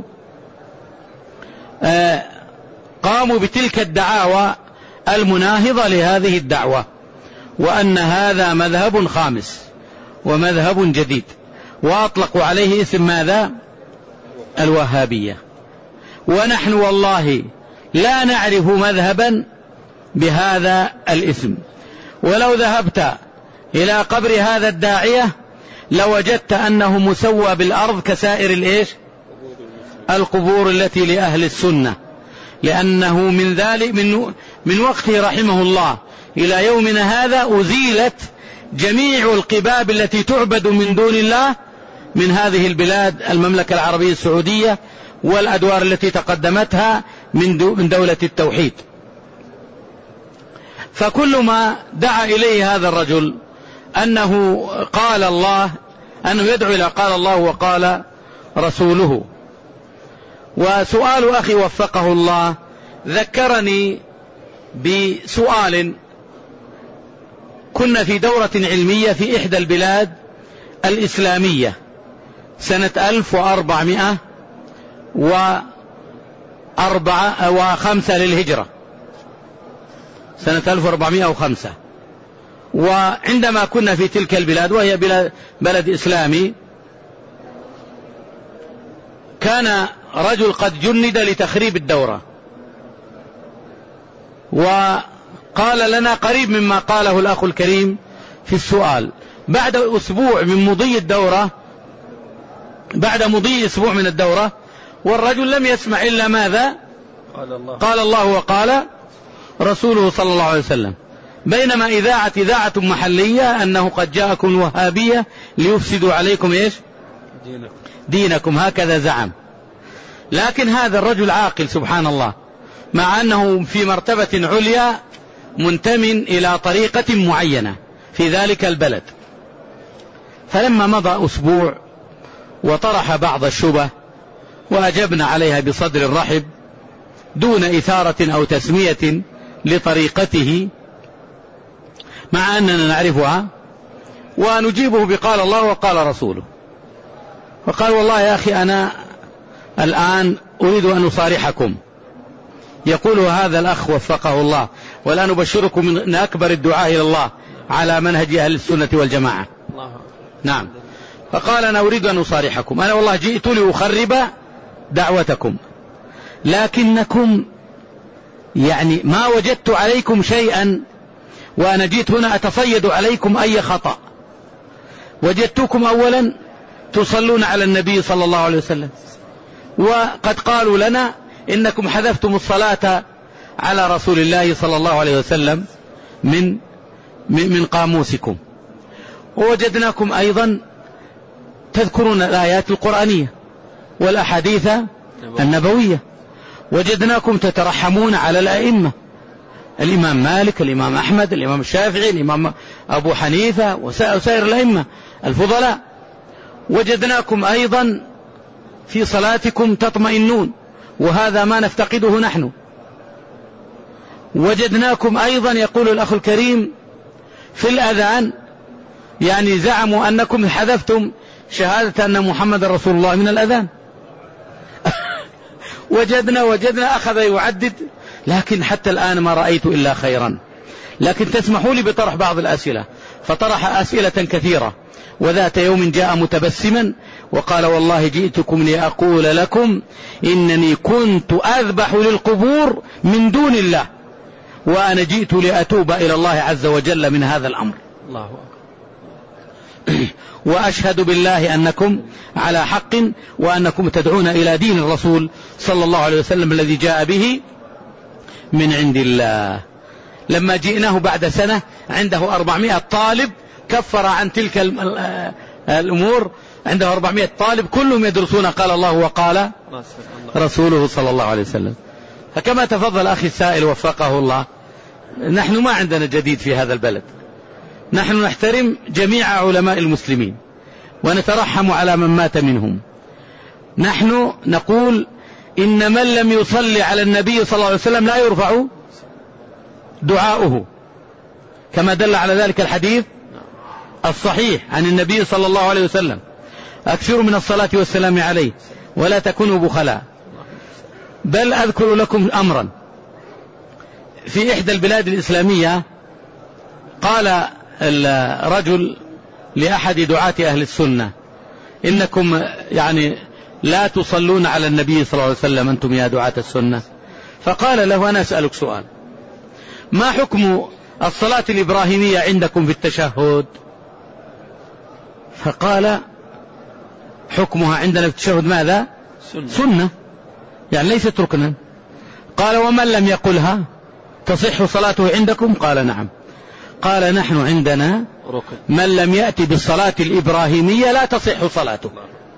قاموا بتلك الدعاوى المناهضة لهذه الدعوة، وأن هذا مذهب خامس ومذهب جديد، وأطلقوا عليه اسم ماذا؟ الوهابية. ونحن والله لا نعرف مذهبا بهذا الاسم، ولو ذهبت إلى قبر هذا الداعية لوجدت أنه مسوى بالأرض كسائر الإيش؟ القبور التي لأهل السنة، لأنه من ذلك من, من وقته رحمه الله إلى يومنا هذا أزيلت جميع القباب التي تعبد من دون الله من هذه البلاد، المملكة العربية السعودية والأدوار التي تقدمتها من دولة التوحيد. فكل ما دعا إليه هذا الرجل أنه قال الله، أنه يدعو إلى قال الله وقال رسوله. وسؤال أخي وفقه الله ذكرني بسؤال، كنا في دورة علمية في إحدى البلاد الإسلامية سنة ألف وأربعمائة وخمسة للهجرة، سنة ألف وأربعمائة وخمسة. وعندما كنا في تلك البلاد وهي بلد إسلامي، كان رجل قد جند لتخريب الدورة، وقال لنا قريب مما قاله الأخ الكريم في السؤال. بعد أسبوع من مضي الدورة، بعد مضي أسبوع من الدورة، والرجل لم يسمع إلا ماذا؟ قال الله, قال الله وقال رسوله صلى الله عليه وسلم. بينما إذاعة إذاعة محلية أنه قد جاءكم الوهابية ليفسدوا عليكم إيش؟ دينكم. دينكم، هكذا زعم. لكن هذا الرجل عاقل سبحان الله، مع أنه في مرتبة عليا منتمٍ إلى طريقة معينة في ذلك البلد. فلما مضى أسبوع وطرح بعض الشبه وأجبنا عليها بصدر رحب دون إثارة أو تسمية لطريقته، مع أننا نعرفها، ونجيبه بقال الله وقال رسوله. فقال والله يا أخي أنا الآن أريد أن أصارحكم. يقول هذا الأخ وفقه الله، ولا نبشركم من أكبر الدعاء إلى الله على منهج أهل السنة والجماعة. نعم. فقال أنا أريد أن أصارحكم، أنا والله جئت لأخرب دعوتكم، لكنكم يعني ما وجدت عليكم شيئا، وأنا جئت هنا أتصيد عليكم أي خطأ. وجدتكم أولا تصلون على النبي صلى الله عليه وسلم، وقد قالوا لنا إنكم حذفتم الصلاة على رسول الله صلى الله عليه وسلم من من قاموسكم. ووجدناكم أيضا تذكرون الآيات القرآنية والأحاديث النبوية. وجدناكم تترحمون على الأئمة، الإمام مالك، الإمام أحمد، الإمام الشافعي، الإمام أبو حنيفة وسائر الأئمة الفضلاء. وجدناكم أيضا في صلاتكم تطمئنون، وهذا ما نفتقده نحن. وجدناكم أيضا يقول الأخ الكريم في الأذان، يعني زعموا أنكم حذفتم شهادة أن محمد رسول الله من الأذان. وجدنا وجدنا أخذ يعدد، لكن حتى الآن ما رأيت إلا خيرا. لكن تسمحوا لي بطرح بعض الأسئلة. فطرح أسئلة كثيرة، وذات يوم جاء متبسما وقال والله جئتكم لأقول لكم إنني كنت أذبح للقبور من دون الله، وأنا جئت لأتوب إلى الله عز وجل من هذا الأمر. الله أكبر. وأشهد بالله أنكم على حق، وأنكم تدعون إلى دين الرسول صلى الله عليه وسلم الذي جاء به من عند الله. لما جئناه بعد سنة عنده أربعمائة طالب كفر عن تلك الأمور، عنده أربعمائة طالب كلهم يدرسون قال الله وقال رسوله صلى الله عليه وسلم. فكما تفضل أخي السائل وفقه الله، نحن ما عندنا جديد في هذا البلد، نحن نحترم جميع علماء المسلمين ونترحم على من مات منهم. نحن نقول إن من لم يصلي على النبي صلى الله عليه وسلم لا يرفع دعاؤه، كما دل على ذلك الحديث الصحيح عن النبي صلى الله عليه وسلم: أكثروا من الصلاة والسلام عليه ولا تكونوا بخلاء. بل أذكر لكم أمرا، في إحدى البلاد الإسلامية قال الرجل لأحد دعاة أهل السنة: إنكم يعني لا تصلون على النبي صلى الله عليه وسلم أنتم يا دعاة السنة. فقال له أنا أسألك سؤال، ما حكم الصلاة الإبراهيمية عندكم في التشهد؟ فقال حكمها عندنا في التشهد ماذا؟ سنة, سنة يعني ليست ركنا. قال ومن لم يقلها تصح صلاته عندكم؟ قال نعم. قال نحن عندنا ركن، من لم يأتي بالصلاة الإبراهيمية لا تصح صلاته،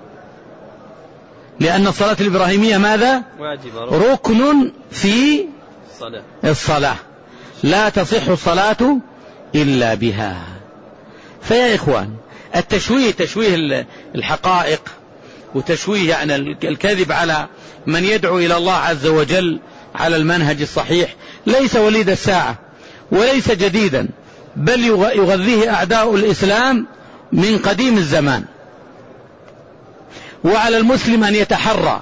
لأن الصلاة الإبراهيمية ماذا؟ ركن في الصلاة لا تصح الصلاة إلا بها. فيا إخوان التشويه تشويه الحقائق وتشويه يعني الكذب على من يدعو إلى الله عز وجل على المنهج الصحيح ليس وليد الساعة وليس جديدا، بل يغذيه أعداء الإسلام من قديم الزمان. وعلى المسلم أن يتحرى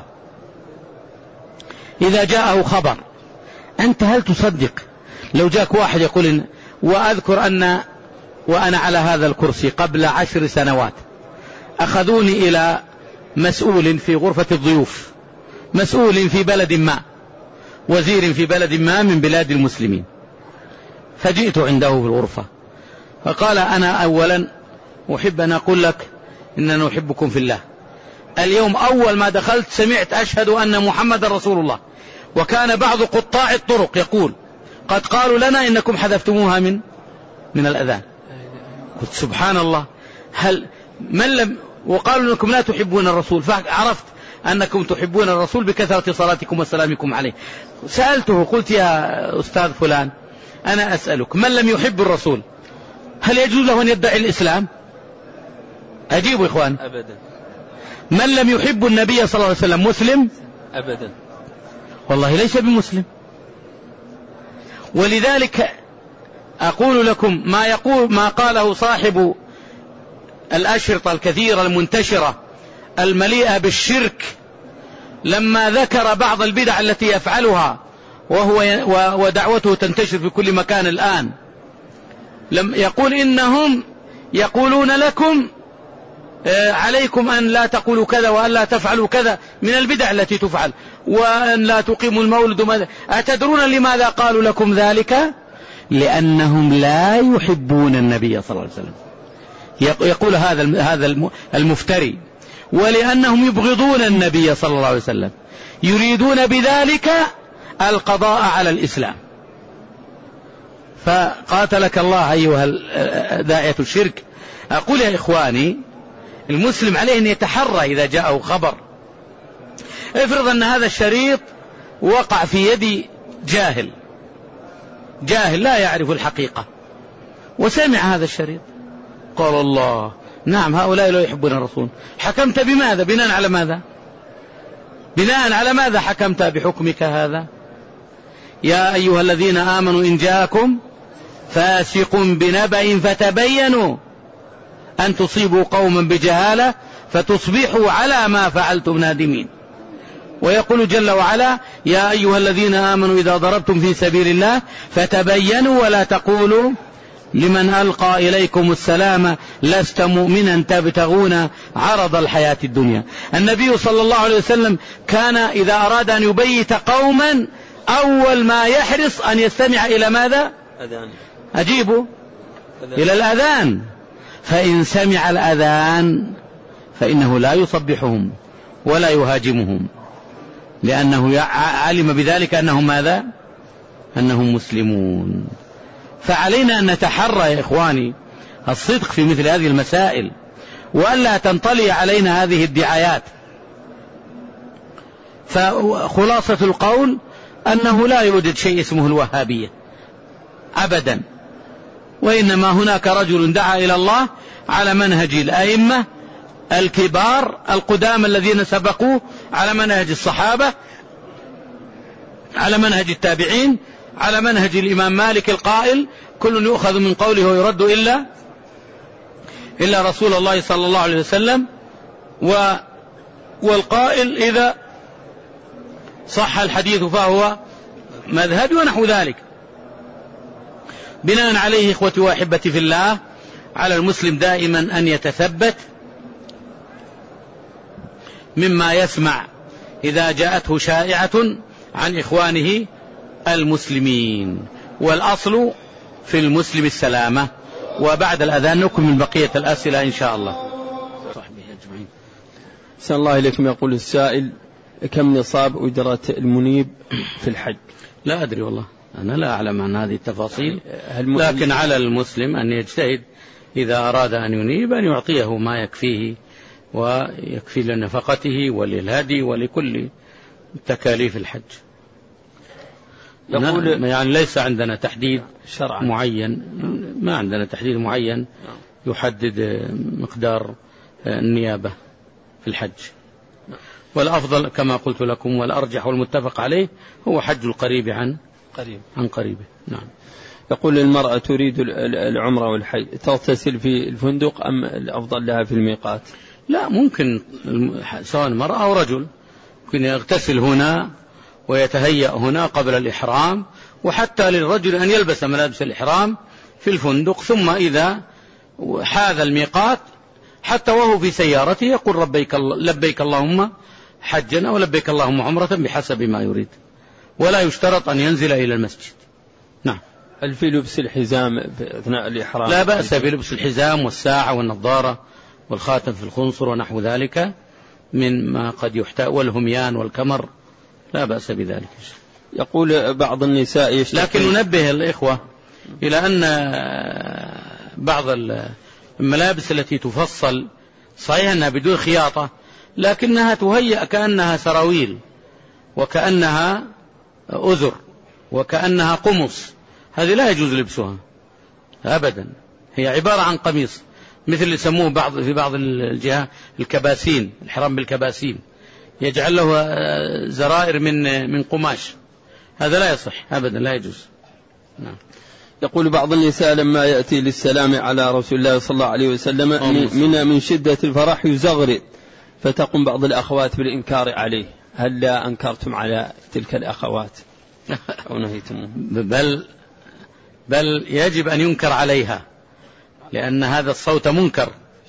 إذا جاءه خبر. أنت هل تصدق لو جاءك واحد يقول إن وأذكر أن وأنا على هذا الكرسي قبل عشر سنوات أخذوني إلى مسؤول في غرفة الضيوف، مسؤول في بلد ما، وزير في بلد ما من بلاد المسلمين، فجئت عنده في الغرفة فقال أنا أولا أحب أن أقول لك إننا نحبكم في الله. اليوم أول ما دخلت سمعت أشهد أن محمد رسول الله، وكان بعض قطاع الطرق يقول قد قالوا لنا إنكم حذفتموها من من الأذان. قلت سبحان الله، هل من لم وقالوا أنكم لا تحبون الرسول، فعرفت أنكم تحبون الرسول بكثرة صلاتكم وسلامكم عليه. سألته قلت يا أستاذ فلان أنا أسألك، من لم يحب الرسول هل يجوز له أن يدعي الإسلام؟ أجيبوا إخوان. أبدا. من لم يحب النبي صلى الله عليه وسلم مسلم؟ أبدا. والله ليس بمسلم. ولذلك أقول لكم ما يقول ما قاله صاحب الأشرطة الكثيرة المنتشرة المليئة بالشرك لما ذكر بعض البدع التي يفعلها وهو ودعوته تنتشر في كل مكان الآن. لم يقول إنهم يقولون لكم عليكم أن لا تقولوا كذا وأن لا تفعلوا كذا من البدع التي تفعل، وأن لا تقيموا المولد وماذا. أتدرون لماذا قالوا لكم ذلك؟ لأنهم لا يحبون النبي صلى الله عليه وسلم. يقول هذا هذا المفتري، ولأنهم يبغضون النبي صلى الله عليه وسلم، يريدون بذلك القضاء على الإسلام. فقاتلك الله أيها داعية الشرك. أقول يا إخواني المسلم عليه أن يتحرى إذا جاءه خبر. افرض أن هذا الشريط وقع في يد جاهل جاهل لا يعرف الحقيقة وسمع هذا الشريط قال الله نعم هؤلاء لا يحبون الرسول، حكمت بماذا؟ بناء على ماذا؟ بناء على ماذا حكمت بحكمك هذا؟ يا أيها الذين آمنوا إن جاءكم فاسق بنبأ فتبينوا أن تصيبوا قوما بجهالة فتصبحوا على ما فعلتم نادمين. ويقول جل وعلا يا أيها الذين آمنوا إذا ضربتم في سبيل الله فتبينوا ولا تقولوا لمن ألقى إليكم السلام لست مؤمنا تبتغون عرض الحياة الدنيا. النبي صلى الله عليه وسلم كان إذا أراد أن يبيت قوما أول ما يحرص أن يستمع إلى ماذا؟ أذان. أجيبوا أذان. إلى الأذان. فإن سمع الأذان فإنه لا يصبحهم ولا يهاجمهم، لأنه علم بذلك أنهم ماذا؟ أنهم مسلمون. فعلينا أن نتحرى يا إخواني الصدق في مثل هذه المسائل، وألا تنطلي علينا هذه الدعايات. فخلاصة القول أنه لا يوجد شيء اسمه الوهابية أبدا، وإنما هناك رجل دعا إلى الله على منهج الأئمة الكبار القدام الذين سبقوه، على منهج الصحابة، على منهج التابعين، على منهج الإمام مالك القائل كل يؤخذ من قوله ويرد إلا إلا رسول الله صلى الله عليه وسلم، والقائل إذا صح الحديث فهو مذهبي ونحو ذلك. بناء عليه إخوتي وأحبتي في الله على المسلم دائما أن يتثبت مما يسمع إذا جاءته شائعة عن إخوانه المسلمين. والأصل في المسلم السلامة. وبعد الأذان نكمل بقية الأسئلة إن شاء الله. أحسن الله إليكم. يقول السائل: كم نصاب أجرة المنيب في الحج؟ لا أدري والله، أنا لا أعلم عن هذه التفاصيل، لكن على المسلم أن يجتهد إذا أراد أن ينيب أن يعطيه ما يكفيه ويكفي لنفقته وللهدي ولكل تكاليف الحج. يقول يعني ليس عندنا تحديد شرعا معين، ما عندنا تحديد معين يحدد مقدار النيابة في الحج. والأفضل كما قلت لكم والأرجح والمتفق عليه هو حج القريب عن قريب عن قريبه. نعم. يقول: المرأة تريد العمرة والحج تغتسل في الفندق أم الأفضل لها في الميقات؟ لا، ممكن سواء مرأة أو رجل ممكن يغتسل هنا ويتهيأ هنا قبل الإحرام، وحتى للرجل أن يلبس ملابس الإحرام في الفندق، ثم إذا حاذ الميقات حتى وهو في سيارته يقول ربيك لبيك اللهم حجا أو لبيك اللهم عمرة بحسب ما يريد، ولا يشترط أن ينزل إلى المسجد. نعم. هل في لبس الحزام في أثناء الإحرام؟ لا بأس بلبس الحزام والساعة والنظارة والخاتم في الخنصر ونحو ذلك مما قد يحتاج، والهميان والكمر، لا بأس بذلك. يقول بعض النساء يشتكي، لكن ننبه الإخوة إلى أن بعض الملابس التي تفصل صحيح أنها بدون خياطة، لكنها تهيأ كأنها سراويل وكأنها أذر وكأنها قمص، هذه لا يجوز لبسها أبدا. هي عبارة عن قميص، مثل اللي يسموه بعض في بعض الجهات الكباسين، الحرام بالكباسين، يجعل له زرائر من من قماش، هذا لا يصح أبدا، لا يجوز. نعم. يقول بعض النساء لما يأتي للسلام على رسول الله صلى الله عليه وسلم من من شدة الفرح يزغرد، فتقوم بعض الأخوات بالإنكار عليه، هل لا أنكرتم على تلك الأخوات أو نهيتم؟ بل بل يجب أن ينكر عليها، لأن هذا الصوت منكر،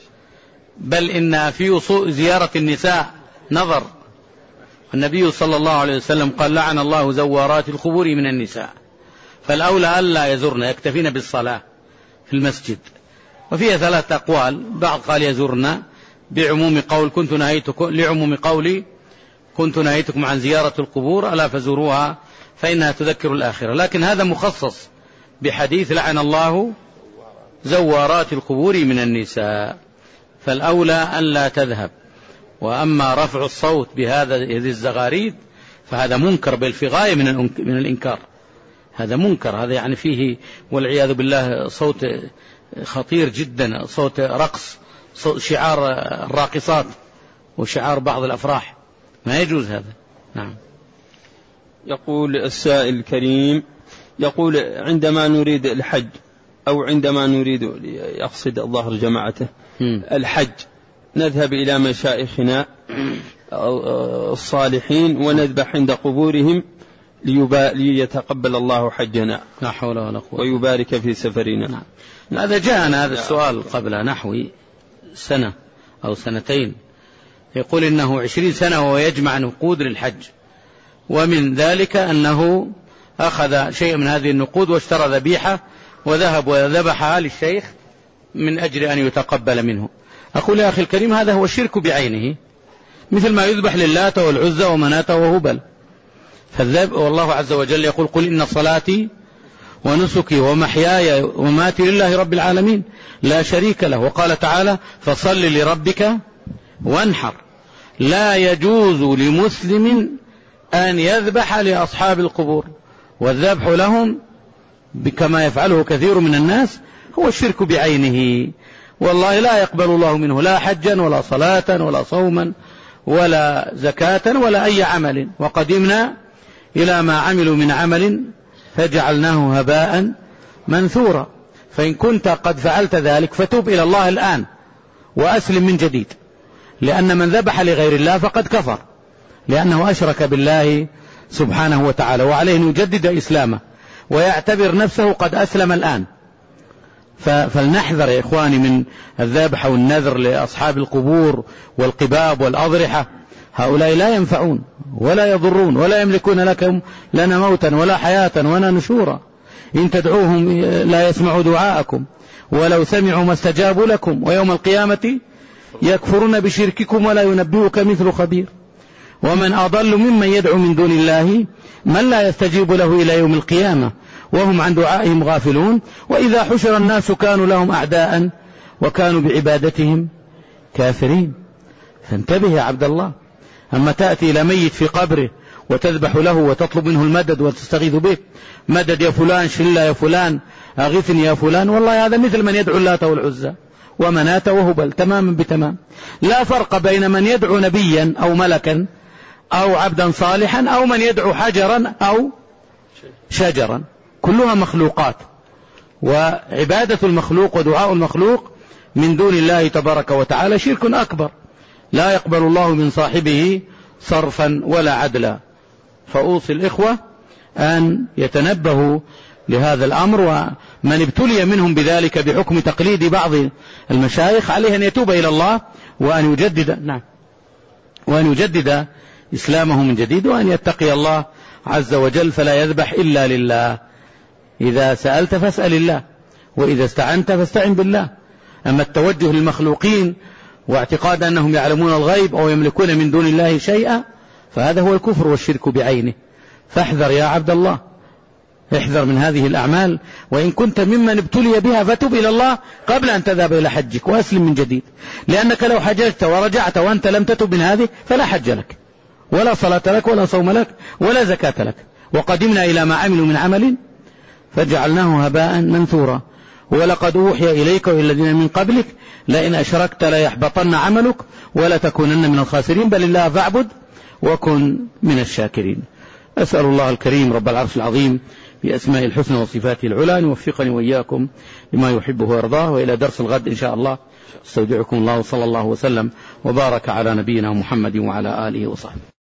بل إن في زيارة النساء نظر. النبي صلى الله عليه وسلم قال: لعن الله زوارات القبور من النساء، فالأولى ألا يزرن، يكتفين بالصلاة في المسجد. وفيها ثلاث أقوال، بعض قال يزرن بعموم قول كنت نهيتكم، لعموم قولي كنت نهيتكم عن زيارة القبور ألا فزوروها فإنها تذكر الآخرة، لكن هذا مخصص بحديث لعن الله زوارات القبور من النساء، فالأولى أن لا تذهب. وأما رفع الصوت بهذا هذه الزغاريد فهذا منكر، بل في غاية من من الإنكار، هذا منكر، هذا يعني فيه والعياذ بالله صوت خطير جدا، صوت رقص، صوت شعار الراقصات وشعار بعض الأفراح، ما يجوز هذا. نعم. يقول السائل الكريم، يقول: عندما نريد الحج أو عندما نريد، يقصد الظاهر جماعته، الحج، نذهب إلى مشايخنا الصالحين ونذبح عند قبورهم ليتقبل الله حجنا، لا حول ولا قوة، ويبارك في سفرنا. نعم. هذا جاءنا هذا السؤال قبل نحو سنة أو سنتين، يقول إنه عشرين سنة وهو يجمع نقود للحج، ومن ذلك أنه أخذ شيء من هذه النقود واشترى ذبيحة وذهب وذبحها للشيخ من أجل أن يتقبل منه. أقول يا أخي الكريم، هذا هو الشرك بعينه، مثل ما يذبح للات والعزى ومناة وهبل. فالذب والله عز وجل يقول: قل إن صلاتي ونسكي ومحياي وماتي لله رب العالمين لا شريك له. وقال تعالى: فصل لربك وانحر. لا يجوز لمسلم أن يذبح لأصحاب القبور، والذبح لهم كما يفعله كثير من الناس هو الشرك بعينه، والله لا يقبل الله منه لا حجا ولا صلاة ولا صوما ولا زكاة ولا أي عمل. وقدمنا إلى ما عملوا من عمل فجعلناه هباء منثورا. فإن كنت قد فعلت ذلك فتوب إلى الله الآن وأسلم من جديد، لأن من ذبح لغير الله فقد كفر، لأنه أشرك بالله سبحانه وتعالى، وعليه أن يجدد إسلامه ويعتبر نفسه قد أسلم الآن. فلنحذر يا إخواني من الذبح والنذر لأصحاب القبور والقباب والأضرحة، هؤلاء لا ينفعون ولا يضرون ولا يملكون لكم لنا موتا ولا حياة ولا نشورا. إن تدعوهم لا يسمعوا دعاءكم ولو سمعوا ما استجابوا لكم ويوم القيامة يكفرون بشرككم ولا ينبئك مثل خبير. ومن أضل ممن يدعو من دون الله من لا يستجيب له إلى يوم القيامة وهم عن دعائهم غافلون. وإذا حشر الناس كانوا لهم أعداء وكانوا بعبادتهم كافرين. فانتبه يا عبد الله، أما تأتي إلى ميت في قبره وتذبح له وتطلب منه المدد وتستغيث به، مدد يا فلان، شلة يا فلان، أغثني يا فلان، والله هذا مثل من يدعو اللات والعزى ومناة وهبل تماما بتمام. لا فرق بين من يدعو نبيا أو ملكا أو عبدا صالحا أو من يدعو حجرا أو شجرا، كلها مخلوقات. وعبادة المخلوق ودعاء المخلوق من دون الله تبارك وتعالى شرك أكبر، لا يقبل الله من صاحبه صرفا ولا عدلا. فأوصي الإخوة أن يتنبهوا لهذا الأمر، ومن ابتلي منهم بذلك بحكم تقليد بعض المشايخ عليه أن يتوب إلى الله وأن يجدد نعم وأن يجدد إسلامه من جديد، وأن يتقي الله عز وجل فلا يذبح إلا لله. إذا سألت فاسأل الله، وإذا استعنت فاستعن بالله. أما التوجه للمخلوقين واعتقاد أنهم يعلمون الغيب أو يملكون من دون الله شيئا فهذا هو الكفر والشرك بعينه. فاحذر يا عبد الله، احذر من هذه الأعمال، وإن كنت ممن ابتلي بها فتب إلى الله قبل أن تذهب إلى حجك وأسلم من جديد، لأنك لو حججت ورجعت وأنت لم تتب من هذه فلا حج لك ولا صلاة لك ولا صوم لك ولا زكاة لك. وقدمنا إلى ما عملوا من عمل فجعلناه هباء منثورا. ولقد أوحي إليك وإلى الذين من قبلك لئن أشركت ليحبطن عملك ولتكونن من الخاسرين، بل الله فاعبد وكن من الشاكرين. أسأل الله الكريم رب العرش العظيم بأسماء الحسنى وصفاته العلى أن يوفقني وإياكم لما يحبه ويرضاه. وإلى درس الغد إن شاء الله استودعكم الله، صلى الله وسلم وبارك على نبينا محمد وعلى آله وصحبه.